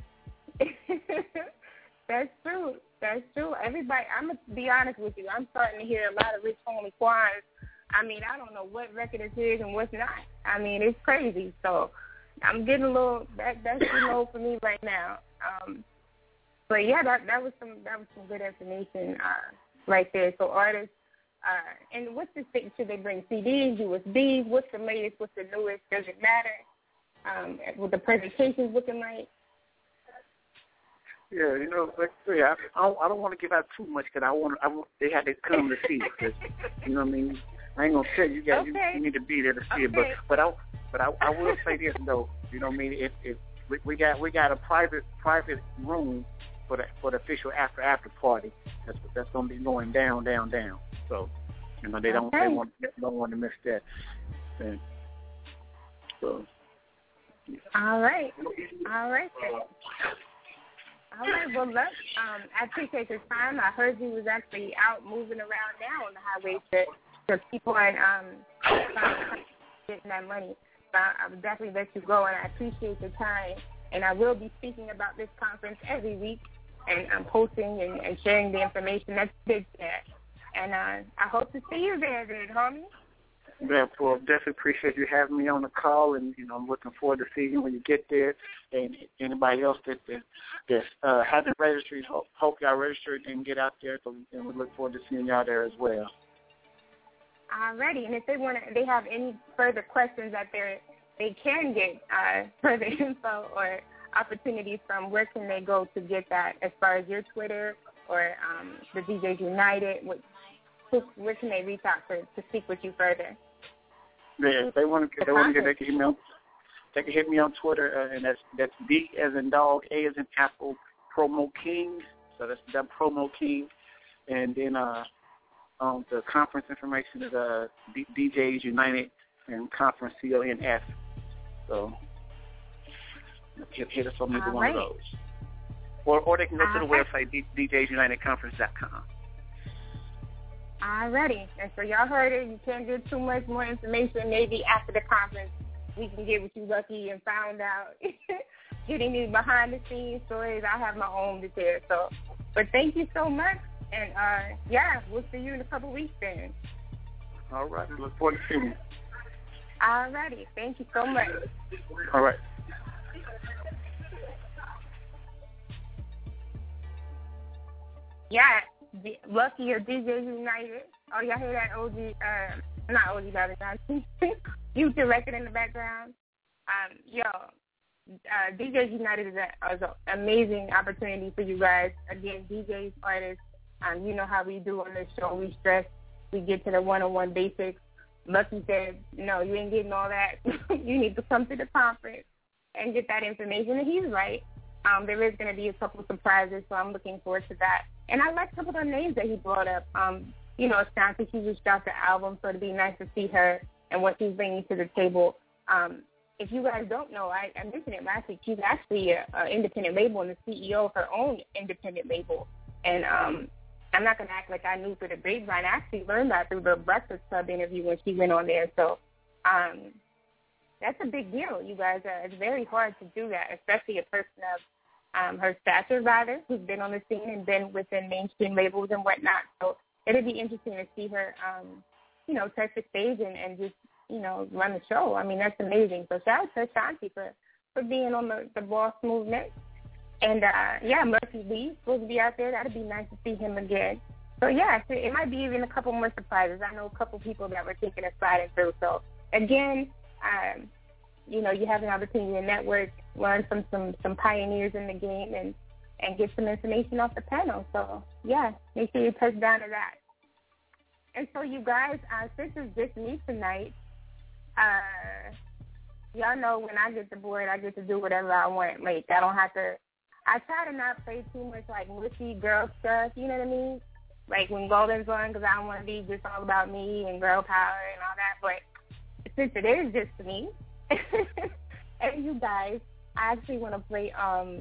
that's true. That's true. Everybody, I'm gonna be honest with you. I'm starting to hear a lot of Rich Homie Quans. I mean, I don't know what record is his and what's not. I mean, it's crazy. So I'm getting a little that's low for me right now. But yeah, that was some good information right there. So artists, and what's the thing? Should they bring CDs, USBs? What's the latest? What's the newest? Does it matter? What the presentation's looking like? Yeah, you know, I don't want to give out too much because they had to come to see it. Cause, you know what I mean? I ain't gonna tell you guys. Okay. You need to be there to see it. But I will say this though. You know what I mean? If we got a private room for the official after party. That's gonna be going down. So you know they don't want to miss that. And so. Yeah. All right. Well, look, I appreciate your time. I heard you was actually out moving around now on the highway to people and getting that money. So I would definitely let you go, and I appreciate your time. And I will be speaking about this conference every week, and I'm posting and sharing the information that's big there. And I hope to see you there, homie. Yeah, well, definitely appreciate you having me on the call, and you know I'm looking forward to seeing you when you get there. And anybody else that hasn't registered, hope y'all registered and get out there. So, and we look forward to seeing y'all there as well. Alrighty, and if they have any further questions that they can get further info or opportunities from, where can they go to get that? As far as your Twitter or the DJs United, where can they reach out to speak with you further? Yeah, if they want to get their email, they can hit me on Twitter, and that's D as in dog, A as in apple, Promo King. So that's the Promo King. And then the conference information is DJs United and Conference CONF. So hit us on either one of those. Or they can go to the website, DJsUnitedConference.com. Alrighty. And so y'all heard it. You can't get too much more information. Maybe after the conference, we can get with you lucky and found out. Getting these behind-the-scenes stories, I have my own details. So, but thank you so much. And, we'll see you in a couple weeks then. All right. Look forward to seeing you. Alrighty. Thank you so much. All right. Yeah. Lucky or DJ United. Oh, y'all hear that OG, not OG Bobby Johnson, Future record in the background? DJs United is an amazing opportunity for you guys. Again, DJs, artists, you know how we do on this show. We stress, we get to the one-on-one basics. Lucky said, no, you ain't getting all that. You need to come to the conference and get that information. And he's right. There is going to be a couple surprises, so I'm looking forward to that. And I like a couple of the names that he brought up. Ashanti, she just dropped the album, so it'd be nice to see her and what she's bringing to the table. If you guys don't know, I mentioned it last week, she's actually an independent label and the CEO of her own independent label. And I'm not going to act like I knew through the grapevine. I actually learned that through the Breakfast Club interview when she went on there. So that's a big deal, you guys. It's very hard to do that, especially a person of her stature, rather, who's been on the scene and been within mainstream labels and whatnot. So it'll be interesting to see her, touch the stage and just, run the show. I mean, that's amazing. So shout out to Ashanti for being on the Boss movement. And, Murphy Lee supposed to be out there. That'd be nice to see him again. So, yeah, it might be even a couple more surprises. I know a couple people that were thinking of sliding through. So, again, you have an opportunity to network, learn from some pioneers in the game, and get some information off the panel. So, yeah, make sure you touch down to that. And so, you guys, since it's just me tonight, y'all know when I get the board, I get to do whatever I want. Like, I don't have to, I try to not play too much, like, mushy girl stuff, you know what I mean? Like, when Golden's on, because I don't want to be just all about me and girl power and all that. But since it is just me, and you guys, I actually want to play,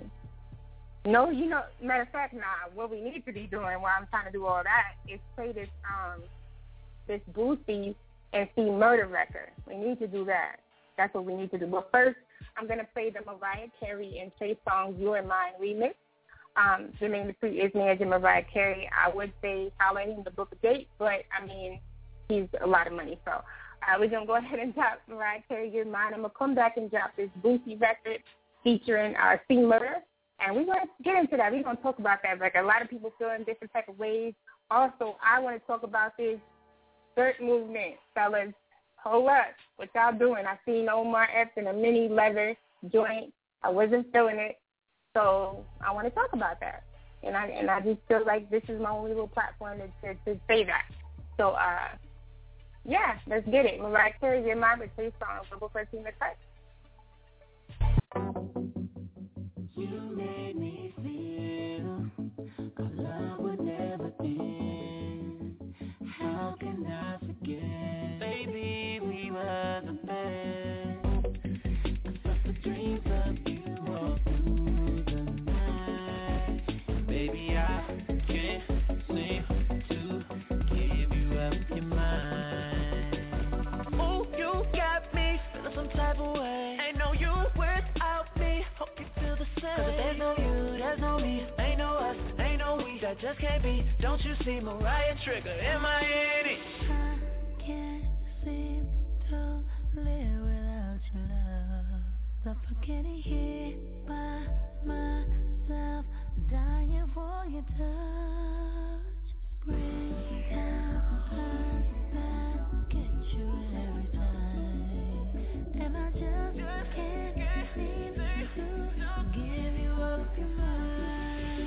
matter of fact, what we need to be doing while I'm trying to do all that is play this Boosie and C Murder record. We need to do that. That's what we need to do. But first, I'm going to play the Mariah Carey and Trey Songz You and Mine remix. Jermaine Dupri is managing Mariah Carey. I would say follow him to book a date, but, I mean, he's a lot of money. So we're going to go ahead and drop Mariah Carey, You and Mine. I'm going to come back and drop this Boosie record featuring C Murder. And we're going to get into that. We're going to talk about that record. A lot of people feel in different type of ways. Also, I want to talk about this skirt movement, fellas. Hold up. What y'all doing? I seen Omar Epps in a mini leather joint. I wasn't feeling it. So I want to talk about that. And I just feel like this is my only little platform to say that. So, yeah, let's get it. Mariah Carey, Your Mind with Trey Songz, Global 13 The Cut. You made me feel our love would never end. How can I forget? Baby, we were the best. And such the dreams of you all through the night. Baby, I can't seem to give you up your mind. Oh, you got me feeling some type of way. Ain't no you without me. Hope you feel the same. 'Cause if there's no you, there's no me. Ain't no us, ain't no we. That just can't be. Don't you see Mariah trigger in my head? I can't seem to live without your love. Suffocating here by myself, dying for your touch. Bring down back, get you every time. And I just can't seem to give you up your mind.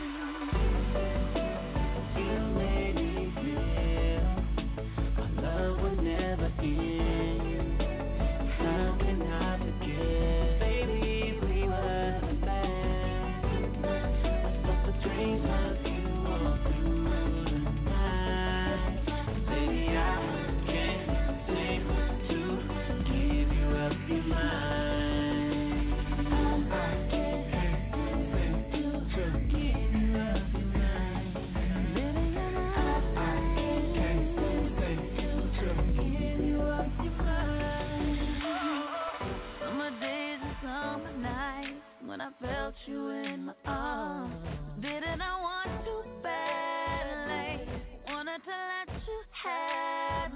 You made me feel our love would never end. How can I forget? Baby, we were the best. I saw the dreams of you all through the night. Baby, I can't seem to give you up your mind. When I felt you in my arms, didn't I want to badly? Wanted to let you have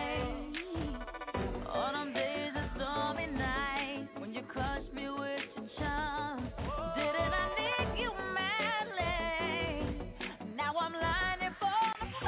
me. All them days of stormy nights, when you crushed me with your charms, didn't I need you madly? Now I'm lining for the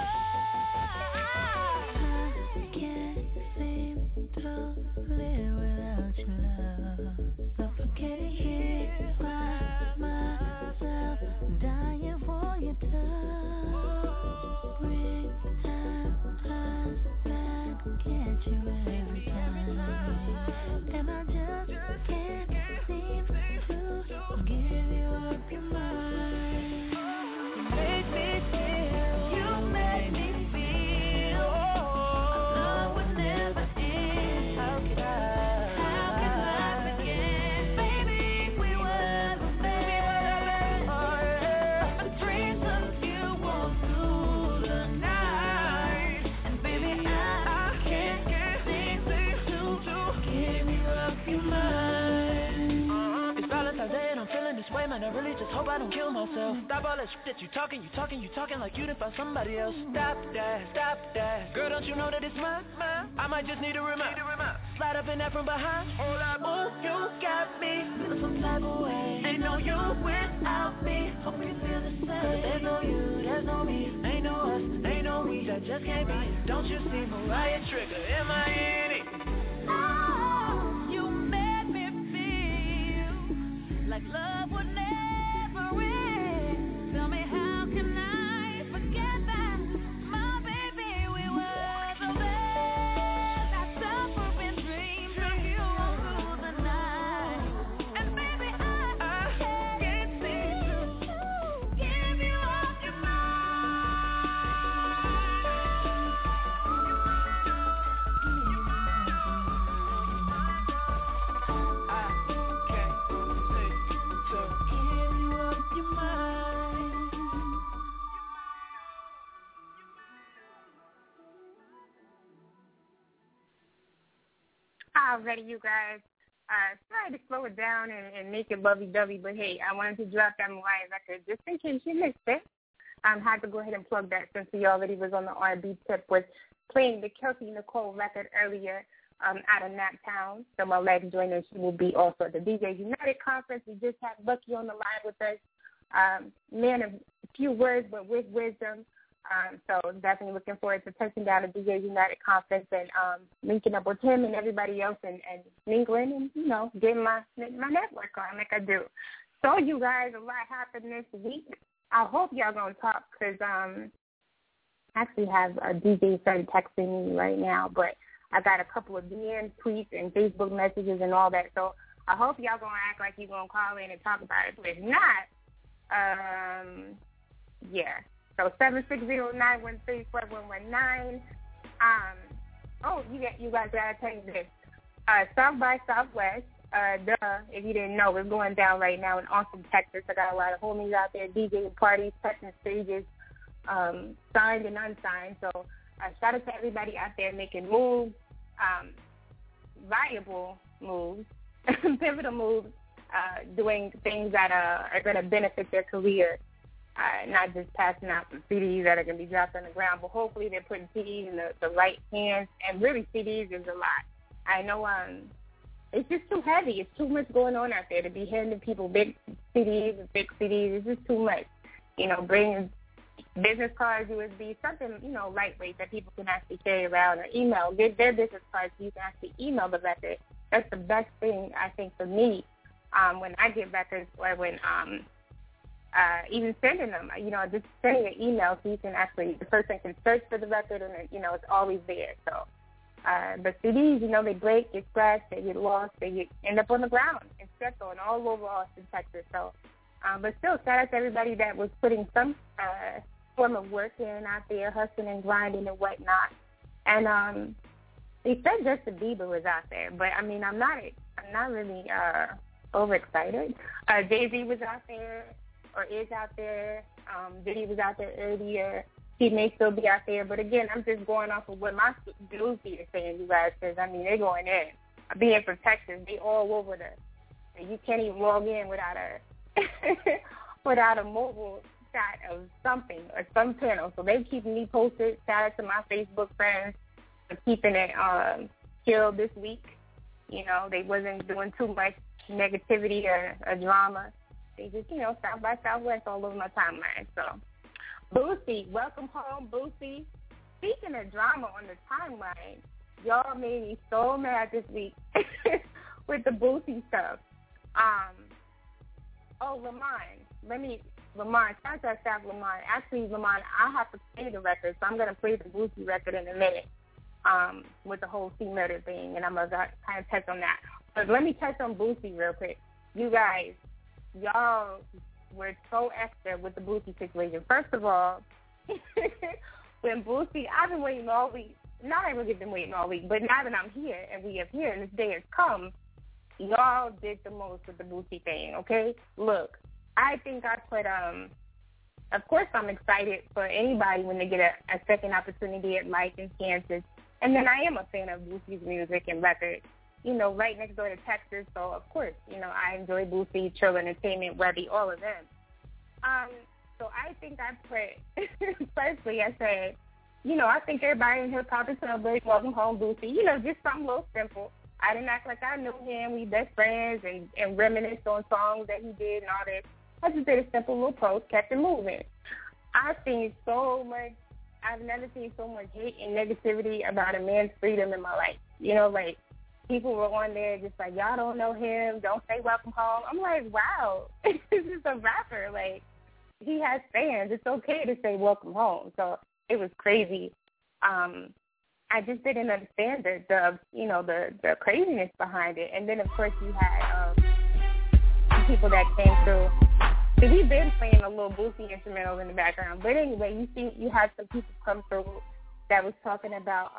I can't seem to live without your love. Suffocating here. Myself, dying for your touch. Bring us back, get you every time. And I just can't seem to give you up your mind. You make me feel, you make me feel our love would never end. How could I? Way, man, I really just hope I don't kill myself. Stop all that shit that you talking like you done found somebody else. Stop that. Girl, don't you know that it's mine? I might just need a remote. Slide up in that from behind. Hold up, oh, you got me feeling some type of way. Ain't no you without me. Hope you feel the same. There's no you, there's no me. Ain't no us, ain't no we. That just can't be. Don't you see Mariah trigger in my head? Oh, you made me feel like love would never end. already, you guys. Sorry to slow it down and make it lovey-dovey, but hey, I wanted to drop that Mariah record just in case you missed it. Had to go ahead and plug that since we already was on the R&B tip with playing the Kelsey Nicole record earlier out of Naptown. So my leg joined us. She will be also at the DJ United Conference. We just had Lucky on the line with us. Man of few words, but with wisdom. So definitely looking forward to touching down at the DJ United Conference and linking up with him and everybody else and mingling and, you know, getting my network on like I do. So you guys, a lot happened this week. I hope y'all going to talk because I actually have a DJ started texting me right now, but I got a couple of DMs, tweets, and Facebook messages and all that. So I hope y'all going to act like you're going to call in and talk about it. But if not, yeah. So 760-913-4119. You guys gotta tell you this. South by Southwest, if you didn't know, it's going down right now in Austin, Texas. I got a lot of homies out there, DJing parties, touching stages, signed and unsigned. So shout out to everybody out there making moves, viable moves, pivotal moves, doing things that are going to benefit their career. Not just passing out some CDs that are going to be dropped on the ground, but hopefully they're putting CDs in the right hands. And really, CDs is a lot. I know it's just too heavy. It's too much going on out there to be handing people big CDs and big CDs. It's just too much. You know, bringing business cards, USB, something, you know, lightweight that people can actually carry around or email. Get their business cards so you can actually email the record. That's the best thing, I think, for me when I get records or when even sending them, you know, just sending an email so you can actually, the person can search for the record and, you know, it's always there. So, but CDs, you know, they break, get scratched, they get lost, end up on the ground in Stretto and all over Austin, Texas. So, but still, shout out to everybody that was putting some form of work in out there, hustling and grinding and whatnot. And they said Justin Bieber was out there, but I mean, I'm not really overexcited. Jay-Z was out there. Or is out there. Diddy was out there earlier. He may still be out there. But, again, I'm just going off of what my dudes are saying, you guys, because, I mean, they're going in. Being from Texas, they all over there. You can't even log in without a mobile shot of something or some panel. So they're keeping me posted. Shout out to my Facebook friends for keeping it chilled this week. You know, they wasn't doing too much negativity or drama. They just, you know, South by Southwest all over my timeline. So, Boosie, welcome home, Boosie. Speaking of drama on the timeline, y'all made me so mad this week with the Boosie stuff. Lamont, shout out to Lamont. Actually, Lamont, I have to play the record, so I'm going to play the Boosie record in a minute with the whole C Murder thing, and I'm going to kind of touch on that. But let me touch on Boosie real quick. You guys, y'all were so extra with the Boosie situation. First of all, when Boosie, I've been waiting all week. Not I really been waiting all week, but now that I'm here and we are here and this day has come, y'all did the most with the Boosie thing, okay? Look, I think I put, of course I'm excited for anybody when they get a second opportunity at life and chances. And then I am a fan of Boosie's music and records. You know, right next door to Texas, so of course, you know, I enjoy Boosie, Trill Entertainment, Webby, all of them. So I think I put, firstly, I said, you know, I think everybody in hip hop is celebrating welcome home Boosie. You know, just something a little simple. I didn't act like I knew him. We best friends and reminisced on songs that he did and all this. I just did a simple little post, kept it moving. I've seen so much. I've never seen so much hate and negativity about a man's freedom in my life. You know, like, people were on there just like, y'all don't know him, don't say welcome home. I'm like, wow, this is a rapper. Like, he has fans. It's okay to say welcome home. So it was crazy. I just didn't understand the craziness behind it. And then, of course, you had people that came through. So we've been playing a little Boosie instrumental in the background. But anyway, you had some people come through that was talking about,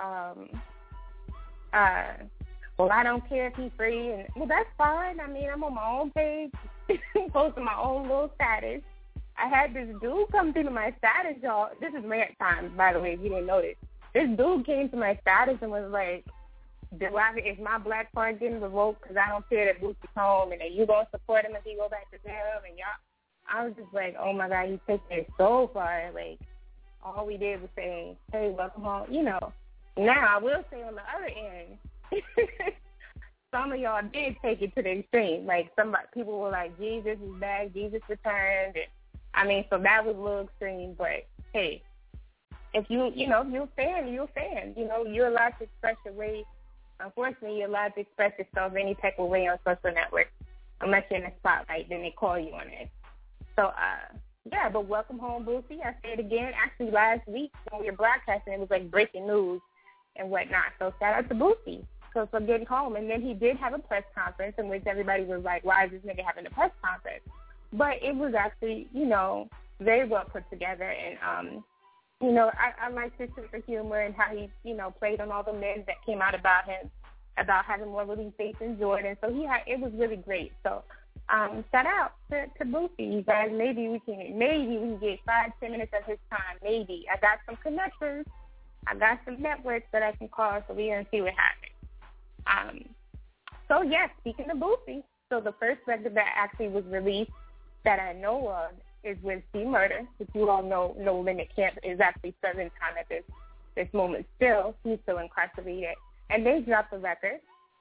well, I don't care if he's free. And, well, that's fine. I mean, I'm on my own page, posting my own little status. I had this dude come through to my status, y'all. This is rant time, by the way, if you didn't notice. This dude came to my status and was like, is my black card getting revoked because I don't care that Boosie's home, and then you gonna support him if he go back to jail, and y'all. I was just like, oh my God, he's taking it so far. Like, all we did was say, hey, welcome home. You know. Now I will say on the other end, some of y'all did take it to the extreme. Like people were like, Jesus is back, Jesus returned. And, I mean, so that was a little extreme. But hey, if you're a fan, you're a fan. You know, you're allowed to express your way. Unfortunately, you're allowed to express yourself any type of way on social networks, unless you're in the spotlight. Then they call you on it. So, yeah. But welcome home, Boosie. I say it again. Actually, last week when we were broadcasting, it was like breaking news and whatnot. So shout out to Boosie for getting home. And then he did have a press conference in which everybody was like, why is this nigga having a press conference? But it was actually, you know, very well put together. And, you know, I liked his sense of humor and how he, you know, played on all the men that came out about him, about having more release dates than Jordan. So it was really great. So shout out to Boosie, you guys. Maybe we can get 5-10 minutes of his time. Maybe. I got some connections. I got some networks that I can call, so we're going to see what happens. So, yes, speaking of Boosie, so the first record that actually was released that I know of is with C Murder, which you all know No Limit Camp is actually serving time at this moment still. He's still incarcerated. And they dropped the record,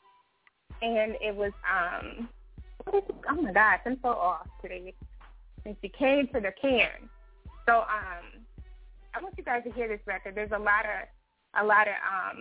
and it was, oh, my gosh, I'm so off today. Since she came to the can. So, I want you guys to hear this record. There's a lot of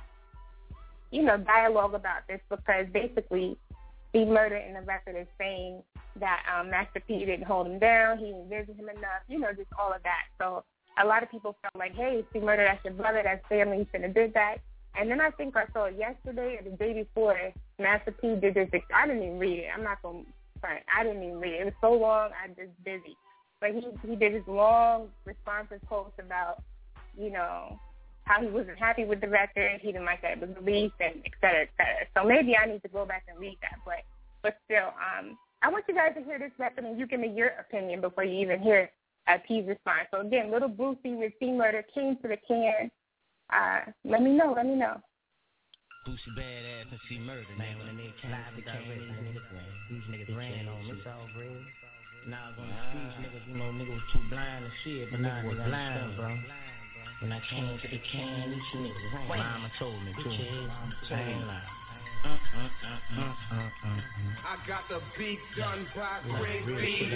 you know, dialogue about this because basically C Murder in the record is saying that Master P didn't hold him down, he didn't visit him enough, you know, just all of that. So a lot of people felt like, hey, C Murder, that's your brother, that's family, you shouldn't have did that. And then I think I saw it yesterday or the day before, Master P did this. I didn't even read it. I'm not going to front. I didn't even read it. It was so long, I was just busy. But he did this long responsive post about, you know, how he wasn't happy with the record, he didn't like that it was released, and et cetera, et cetera. So maybe I need to go back and read that. But still, I want you guys to hear this record, and you give me your opinion before you even hear P's response. So again, Little Boosie with C Murder came to the can. Let me know. Boosie badass and C Murder, man. When they came to the can, these niggas ran on me. It's all bread. Now I was on the streets, niggas, you know, niggas was too blind to see it, but now they blind, bro. When I came to the can, these niggas ran. Mama told me too. I ain't lying. I got the beat done by Greg B.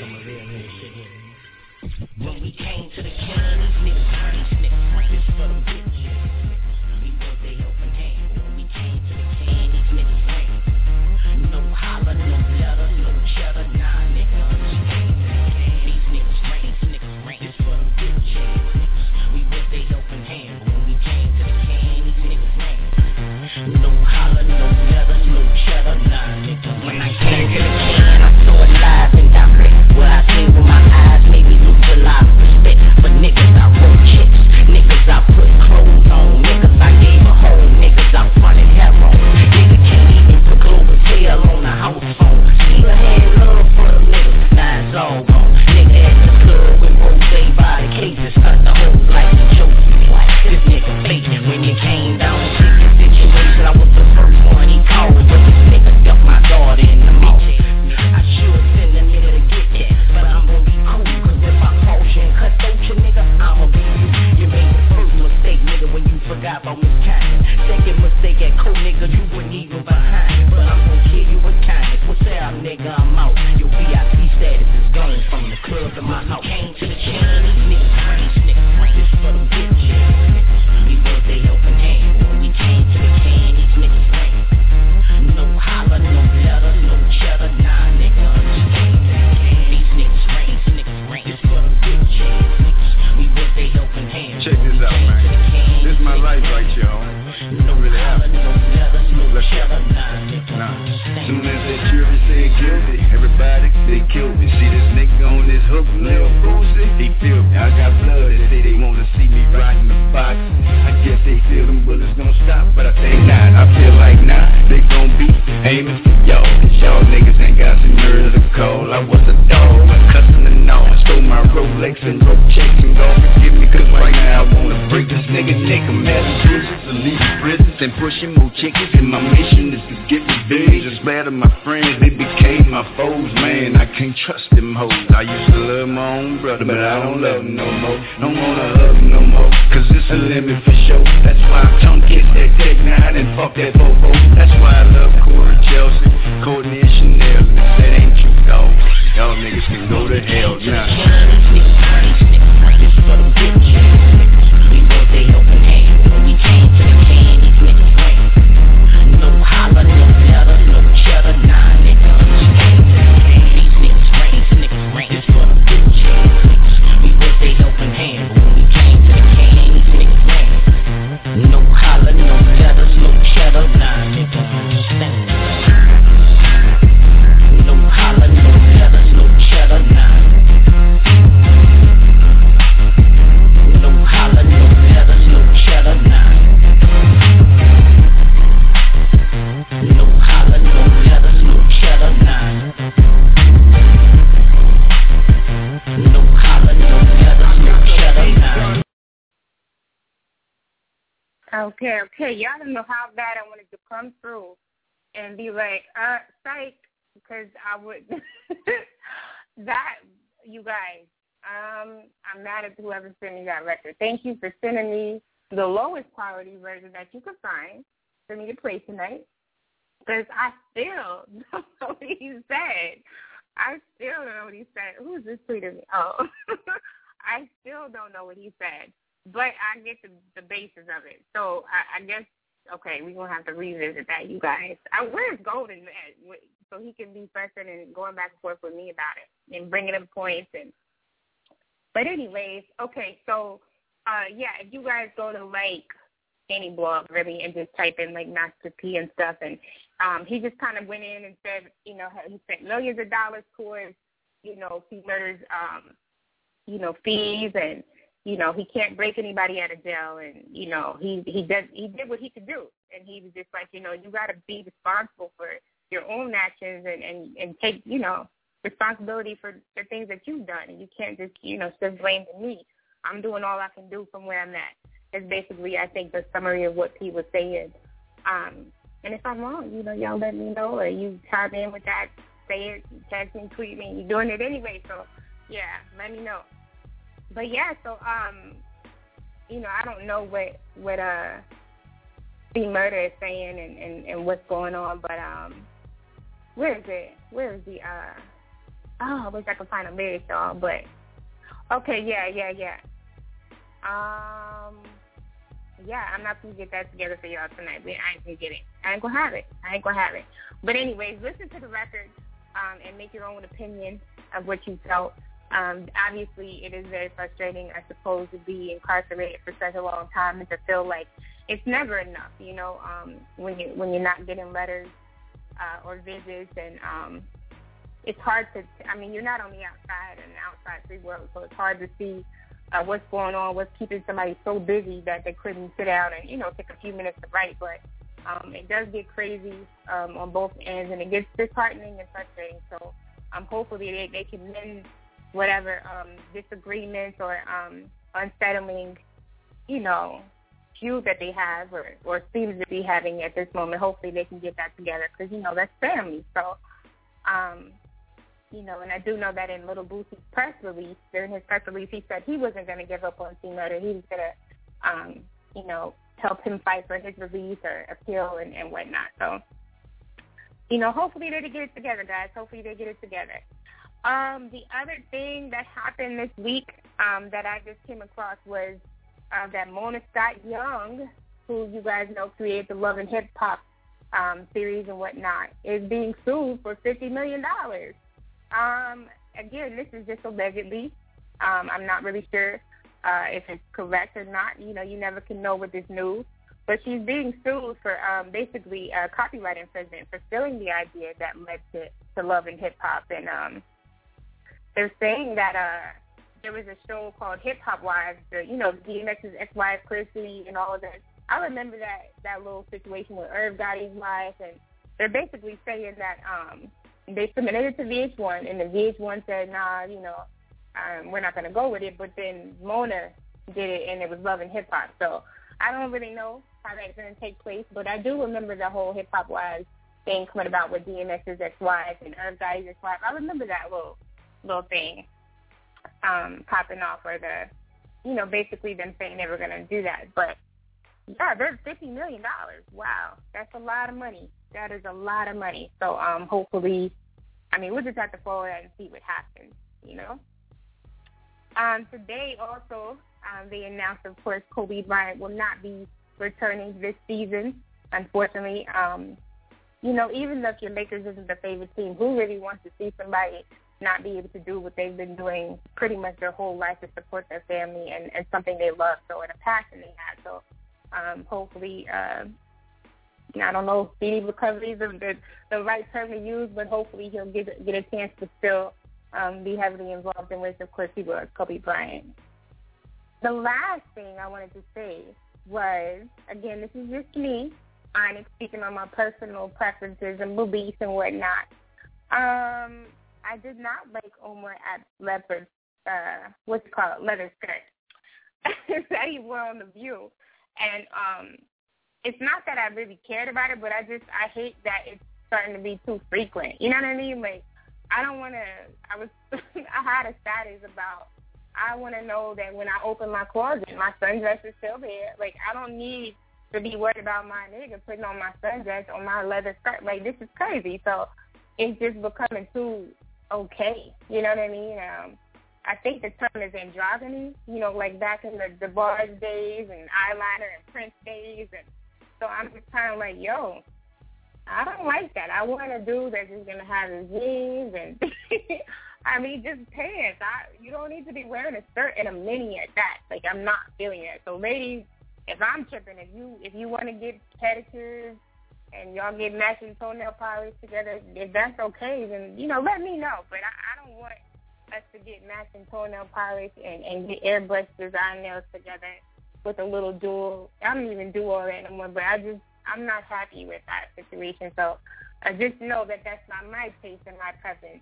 When we came to the can, these niggas ran. This for them bitches. We was they open hand. When we came to the can, these niggas ran. No holler, no letter, no cheddar, nah, nigga. These niggas ran. This for them bitches. We was they open hand. When we came to the can, these niggas ran. No holler, no leather, no cheddar, nah, nigga. When I came to the can, I saw it live and direct. What I seen with my eyes made me lose a lot of respect. For niggas, I wrote checks. Niggas, I put clothes on. Niggas, I gave a home. Niggas, I fronted heroin. Nigga can't even put global tail on the house phone. Still had love for the niggas, now it's all gone. Nigga at the club with Rose by the cases. Stuck the whole life of Josie. This nigga fake. When it came down to the situation, I was the first one he called. But this nigga dumped my daughter in the mouth. I should send a nigga to get that, but I'm gonna be cool. Cause if I cross you and cut out your nigga, I'ma be you. You made the first mistake, nigga, when you forgot about Miss Kindness. Second mistake at co nigga, you weren't even behind. But I'm gonna kill you with kindness. What's up, nigga? I'm out. Your VIP status is gone from the club to my house. Came to the chain, these niggas ran. This for them bitches. We was they open hand. When we came to the can, these niggas ran. No holler, no letter, no cheddar, nah, nigga. These niggas ran. This for them bitches. We was they open hand. Check this out, man. This is my life right here, homie. No really happen. Let's check it. Nah. Soon as that jury said guilty, everybody, they killed me. See this nigga on this hook, Lil Boosie, he feel me. I got blood, they say they wanna see me riding the box. I guess they feel them bullets gon' stop, but I think not. I feel like nah, they gon' be aiming for y'all. Cause y'all niggas ain't got some murder to call. I was a dog, I'm cussing and all. I stole my Rolex and wrote checks and God forgive me, cause right now I wanna break this nigga nigga nigga Massachusetts, elite prisons and pushing more chickens. And my mission is to get revenge. Just better my friends, they became my foes. Man, I can't trust them hoes. I used to love my own brother, but I don't love him no more. Don't wanna hug him no more, cause it's a limit for sure. That's why I come kiss that Tech 9 and fuck that Fofo. That's why I love Corey Chelsea, Courtney and Chanel. That ain't you, dog. Y'all niggas can go to hell now. Okay, y'all don't know how bad I wanted to come through and be like, psych, because I would, that, you guys, I'm mad at whoever sent me that record. Thank you for sending me the lowest quality version that you could find for me to play tonight, because I still don't know what he said. Who's this tweeting me? Oh, I still don't know what he said. But I get the basis of it. So I guess, okay, we're going to have to revisit that, you guys. Where's Golden at? So he can be frustrated and going back and forth with me about it and bringing up points. But anyways, okay, so, if you guys go to, any blog, really, and just type in, Master P and stuff, and he just kind of went in and said, he spent millions of dollars towards, P. Murder's, fees, and he can't break anybody out of jail, and he did what he could do, and he was just like, you got to be responsible for your own actions and take responsibility for the things that you've done, and you can't just still blame me. I'm doing all I can do from where I'm at. It's basically, I think, the summary of what he was saying. And if I'm wrong, y'all let me know, or you chime in with that, say it, text me, tweet me. You're doing it anyway, so yeah, let me know. But yeah, so I don't know what the murder is saying and what's going on, but where is it? Where is the I wish I could find a lyric, y'all, but okay, yeah. I'm not gonna get that together for y'all tonight. I ain't gonna get it. I ain't gonna have it. But anyways, listen to the record and make your own opinion of what you felt. Obviously, it is very frustrating, I suppose, to be incarcerated for such a long time and to feel like it's never enough, when you're not getting letters or visits, and it's hard to, you're not on the outside and the outside free world, so it's hard to see what's going on, what's keeping somebody so busy that they couldn't sit down and, take a few minutes to write, but it does get crazy on both ends, and it gets disheartening and frustrating, so hopefully they can mend whatever disagreements or unsettling, feud that they have or seems to be having at this moment. Hopefully they can get that together because, that's family. So, and I do know that in Little Boosie's press release, during his press release, he said he wasn't going to give up on P. Murder. He was going to, help him fight for his release or appeal and whatnot. So, hopefully they get it together, guys. Hopefully they get it together. The other thing that happened this week that I just came across was that Mona Scott Young, who you guys know created the Love and Hip Hop series and whatnot, is being sued for $50 million. Again, this is just allegedly. I'm not really sure if it's correct or not. You never can know with this news. But she's being sued for basically copyright infringement for stealing the idea that led to Love and Hip Hop. And they're saying that there was a show called Hip Hop Wives, DMX's ex-wife, Chrissy, and all of that. I remember that little situation with Irv Gotti's wife, and they're basically saying that they submitted it to VH1, and the VH1 said, nah, we're not going to go with it. But then Mona did it, and it was Love and Hip Hop. So I don't really know how that's going to take place, but I do remember the whole Hip Hop Wives thing coming about with DMX's ex-wife and Irv Gotti's ex-wife. I remember that little thing popping off, or basically them saying they were going to do that. But yeah, there's $50 million. Wow, that's a lot of money. That is a lot of money. So hopefully, we'll just have to follow that and see what happens. Today also, they announced, of course, Kobe Bryant will not be returning this season, unfortunately. Even though if your Lakers isn't the favorite team, who really wants to see somebody not be able to do what they've been doing pretty much their whole life to support their family and something they love so, and a passion they have. So hopefully, I don't know if speedy recovery is the right term to use, but hopefully he'll get a chance to still be heavily involved in which, of course, he was Kobe Bryant. The last thing I wanted to say was, again, this is just me, Onyx, speaking on my personal preferences and beliefs and whatnot. I did not like Omar at Leopard's, leather skirt that he wore on The View. And it's not that I really cared about it, but I hate that it's starting to be too frequent. You know what I mean? Like, I don't want to, I had a status about, I want to know that when I open my closet, my sundress is still there. Like, I don't need to be worried about my nigga putting on my sundress or my leather skirt. Like, this is crazy. So it's just becoming too okay. You know what I mean? I think the term is androgyny, like back in the bars days and eyeliner and Prince days. And so I'm just kind of like, yo, I don't like that. I want a dude that's just going to have his jeans and, just pants. You don't need to be wearing a skirt and a mini at that. Like, I'm not feeling it. So, ladies, if I'm tripping, if you want to get pedicures and y'all get matching toenail polish together, if that's okay, then, let me know. But I don't want us to get matching toenail polish and get airbrush design nails together with a little dual. I don't even do all that anymore, but I'm not happy with that situation. So I just know that that's not my taste and my preference.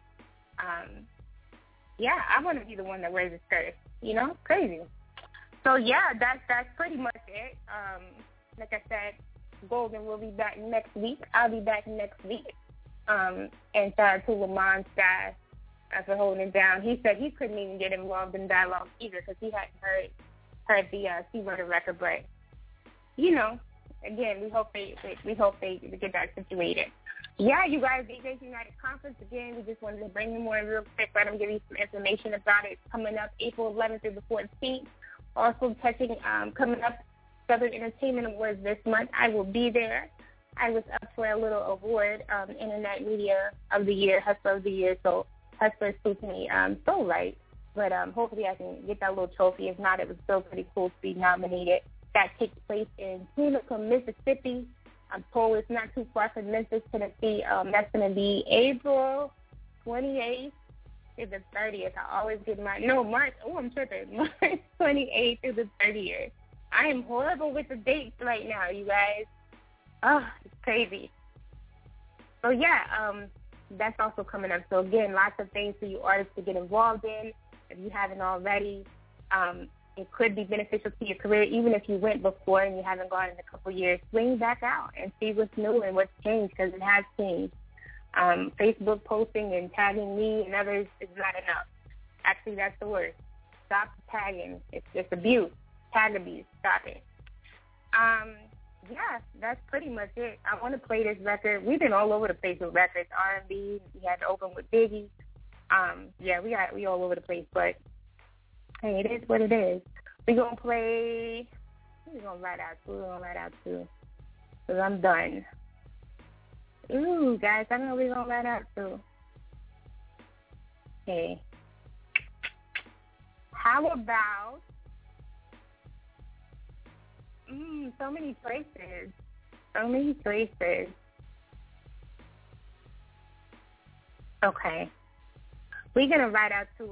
I want to be the one that wears a skirt. Crazy. So yeah, that's pretty much it. Like I said, Golden will be back next week. I'll be back next week. And shout out to Lamont Sky for holding it down. He said he couldn't even get involved in dialogue either because he hadn't heard the C-Murder record. But again, we hope they get that situated. Yeah, you guys, DJs United Conference, again, we just wanted to bring you more real quick. Let them give you some information about it. It's coming up April 11th through the 14th. Also coming up, Southern Entertainment Awards this month. I will be there. I was up for a little award, Internet Media of the Year, Hustler of the Year, so Hustler suits me so right. But hopefully I can get that little trophy. If not, it was still pretty cool to be nominated. That takes place in Tunica, Mississippi. I'm told it's not too far from Memphis, Tennessee. That's going to be April 28th to the 30th. I always get March. Oh, I'm tripping. March 28th to the 30th. I am horrible with the dates right now, you guys. Oh, it's crazy. So, yeah, that's also coming up. So, again, lots of things for you artists to get involved in. If you haven't already, it could be beneficial to your career. Even if you went before and you haven't gone in a couple years, swing back out and see what's new and what's changed, because it has changed. Facebook posting and tagging me and others is not enough. Actually, that's the worst. Stop tagging. It's just abuse. Tag abuse. Stop it. Yeah, that's pretty much it. I want to play this record. We've been all over the place with records. R&B. We had to open with Biggie. Yeah, we all over the place, but hey, it is what it is. We're going to play, we're going to ride out to, because I'm done. Ooh, guys, I know we're going to ride out to. Okay. How about, so many choices. Okay. We're going to ride out to,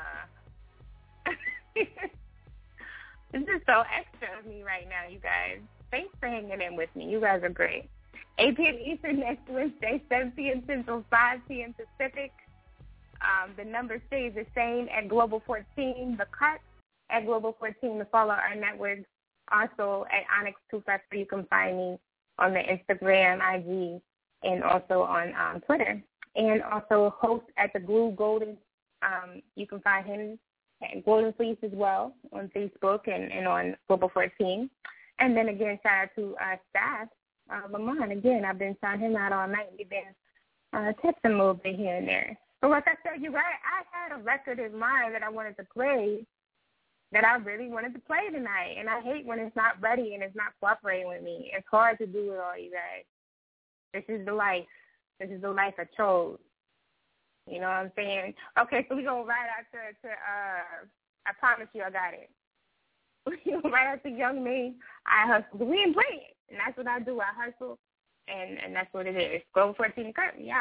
this is so extra of me right now, you guys. Thanks for hanging in with me. You guys are great. 8 p.m. Eastern next Wednesday, 7 p.m. Central, 5 p.m. Pacific. The number stays the same at Global 14. The Cut at Global 14 to follow our networks. Also at Onyx254, you can find me on the Instagram, IG, and also on Twitter. And also host at the Glue Golden. You can find him at Golden Fleece as well on Facebook and on Global 14. And then again, shout out to staff. Lamont, again, I've been shouting him out all night. We've been texting a little bit here and there. But like I said, you right, I had a record in mind that I wanted to play, that I really wanted to play tonight. And I hate when it's not ready and it's not cooperating with me. It's hard to do it all, you guys. This is the life. This is the life I chose. You know what I'm saying? Okay, so we go right out to I promise you I got it. We go right out to Young Me, I Hustle. We ain't playing it. And that's what I do. I hustle, and that's what it is. Global 14 Curtain, yeah.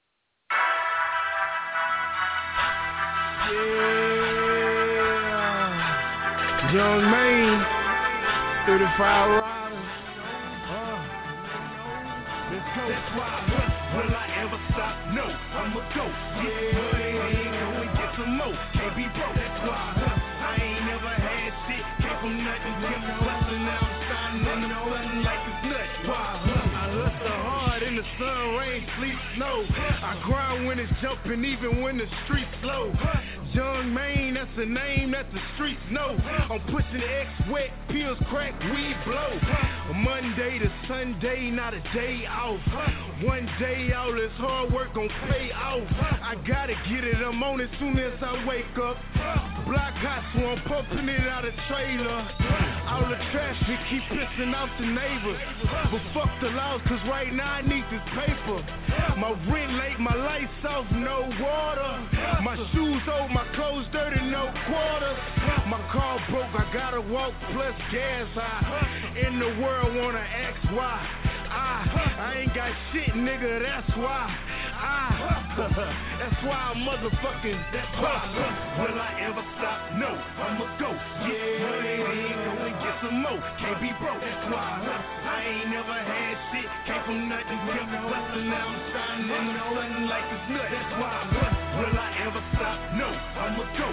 Yeah. Young Maine, 35 riders. Let's go. That's why will I ever stop? No, I'ma go. Yeah, go and get some more. Can't be broke. That's why I ain't never had shit. Came from nothing, kept bustin'. Now I'm starting to nothing like it's nuts. Why? I hustle hard in the sun, rain, sleet, snow. I grind when it's jumping, even when the streets slow. Young Maine, that's the name that the streets know. I'm pushing X wet, pills crack, weed blow. Monday to Sunday, not a day off. One day all this hard work gon' pay off. I gotta get it, I'm on it soon as I wake up. Block hot, so I'm pumping it out of trailer. All the trash we keep pissing off the neighbors. But fuck the laws, cause right now I need this paper. My rent late, my lights off, no water. My shoes old, my clothes dirty, no quarters. My car broke, I gotta walk plus gas high. In the world wanna ask why. I ain't got shit, nigga, that's why. That's why I'm motherfucking, that's why. Will I ever stop? No, I'ma go. Yeah, go and get some more. Can't be broke, that's why. I ain't never had shit, came from nothing, kept bustin'. Now I'm shining, nothing like it's nuts. That's why. Will I ever stop? No, I'ma go.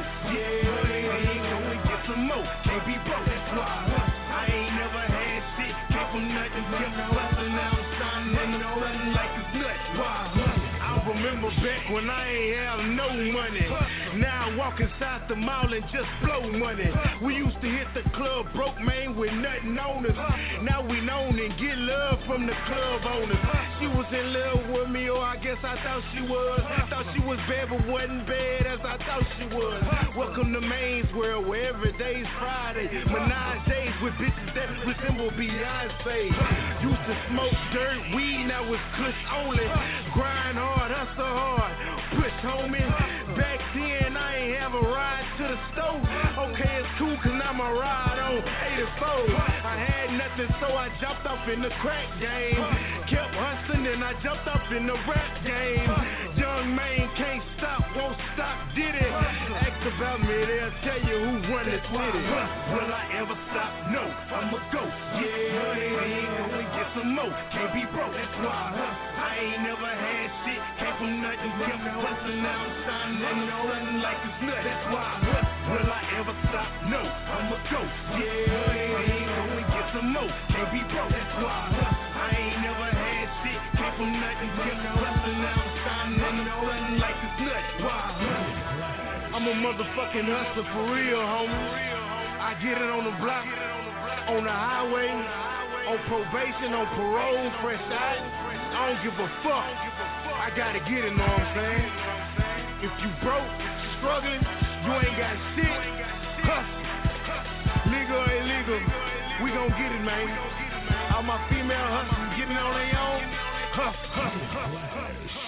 Yeah, go and get some more. Can't be broke, that's why. I ain't never had shit, came from nothing, kept bustin'. Now I'm shining, nothing like it's nuts. Why? I remember back when I ain't have no money. Now I walk inside the mall and just blow money. We used to hit the club broke, man, with nothing on us. Now we known and get love from the club owners. She was in love with me, or I guess I thought she was. Thought she was bad, but wasn't bad as I thought she was. Welcome to Maine's world, where every day's Friday. Menage days with bitches that resemble Beyonce. Used to smoke dirt, weed, now it's kush only. Grind hard, hustle hard, push homie. Back then I ain't have a ride to the store. Okay, it's cool cause now my ride on 84. I had nothing so I jumped up in the crack game. Kept hustling and I jumped up in the rap game. Young Maine can't stop, won't stop, did it. Ask about me, they'll tell you who run the city. Will I ever stop? No, I'ma go. Yeah, go and get some more. Can't be broke, that's why. I ain't never had shit, came from nothing, kept bustin'. Now I'm shining, nothing like it's nuts. That's why. Will I ever stop? No, I'ma go. Yeah, go and get some more. Can't be broke, that's why. I ain't never had shit, came from nothing, kept bustin'. Now I'm shining, nothing like it's nuts. Why? I'm a motherfucking hustler for real, homie. I get it on the block, on the highway, on probation, on parole, fresh out. I don't give a fuck. I gotta get it, know what I'm saying? If you broke, struggling, you ain't got shit, hustle. Legal or illegal, we gon' get it, man. All my female hustlers getting on their own, hustle.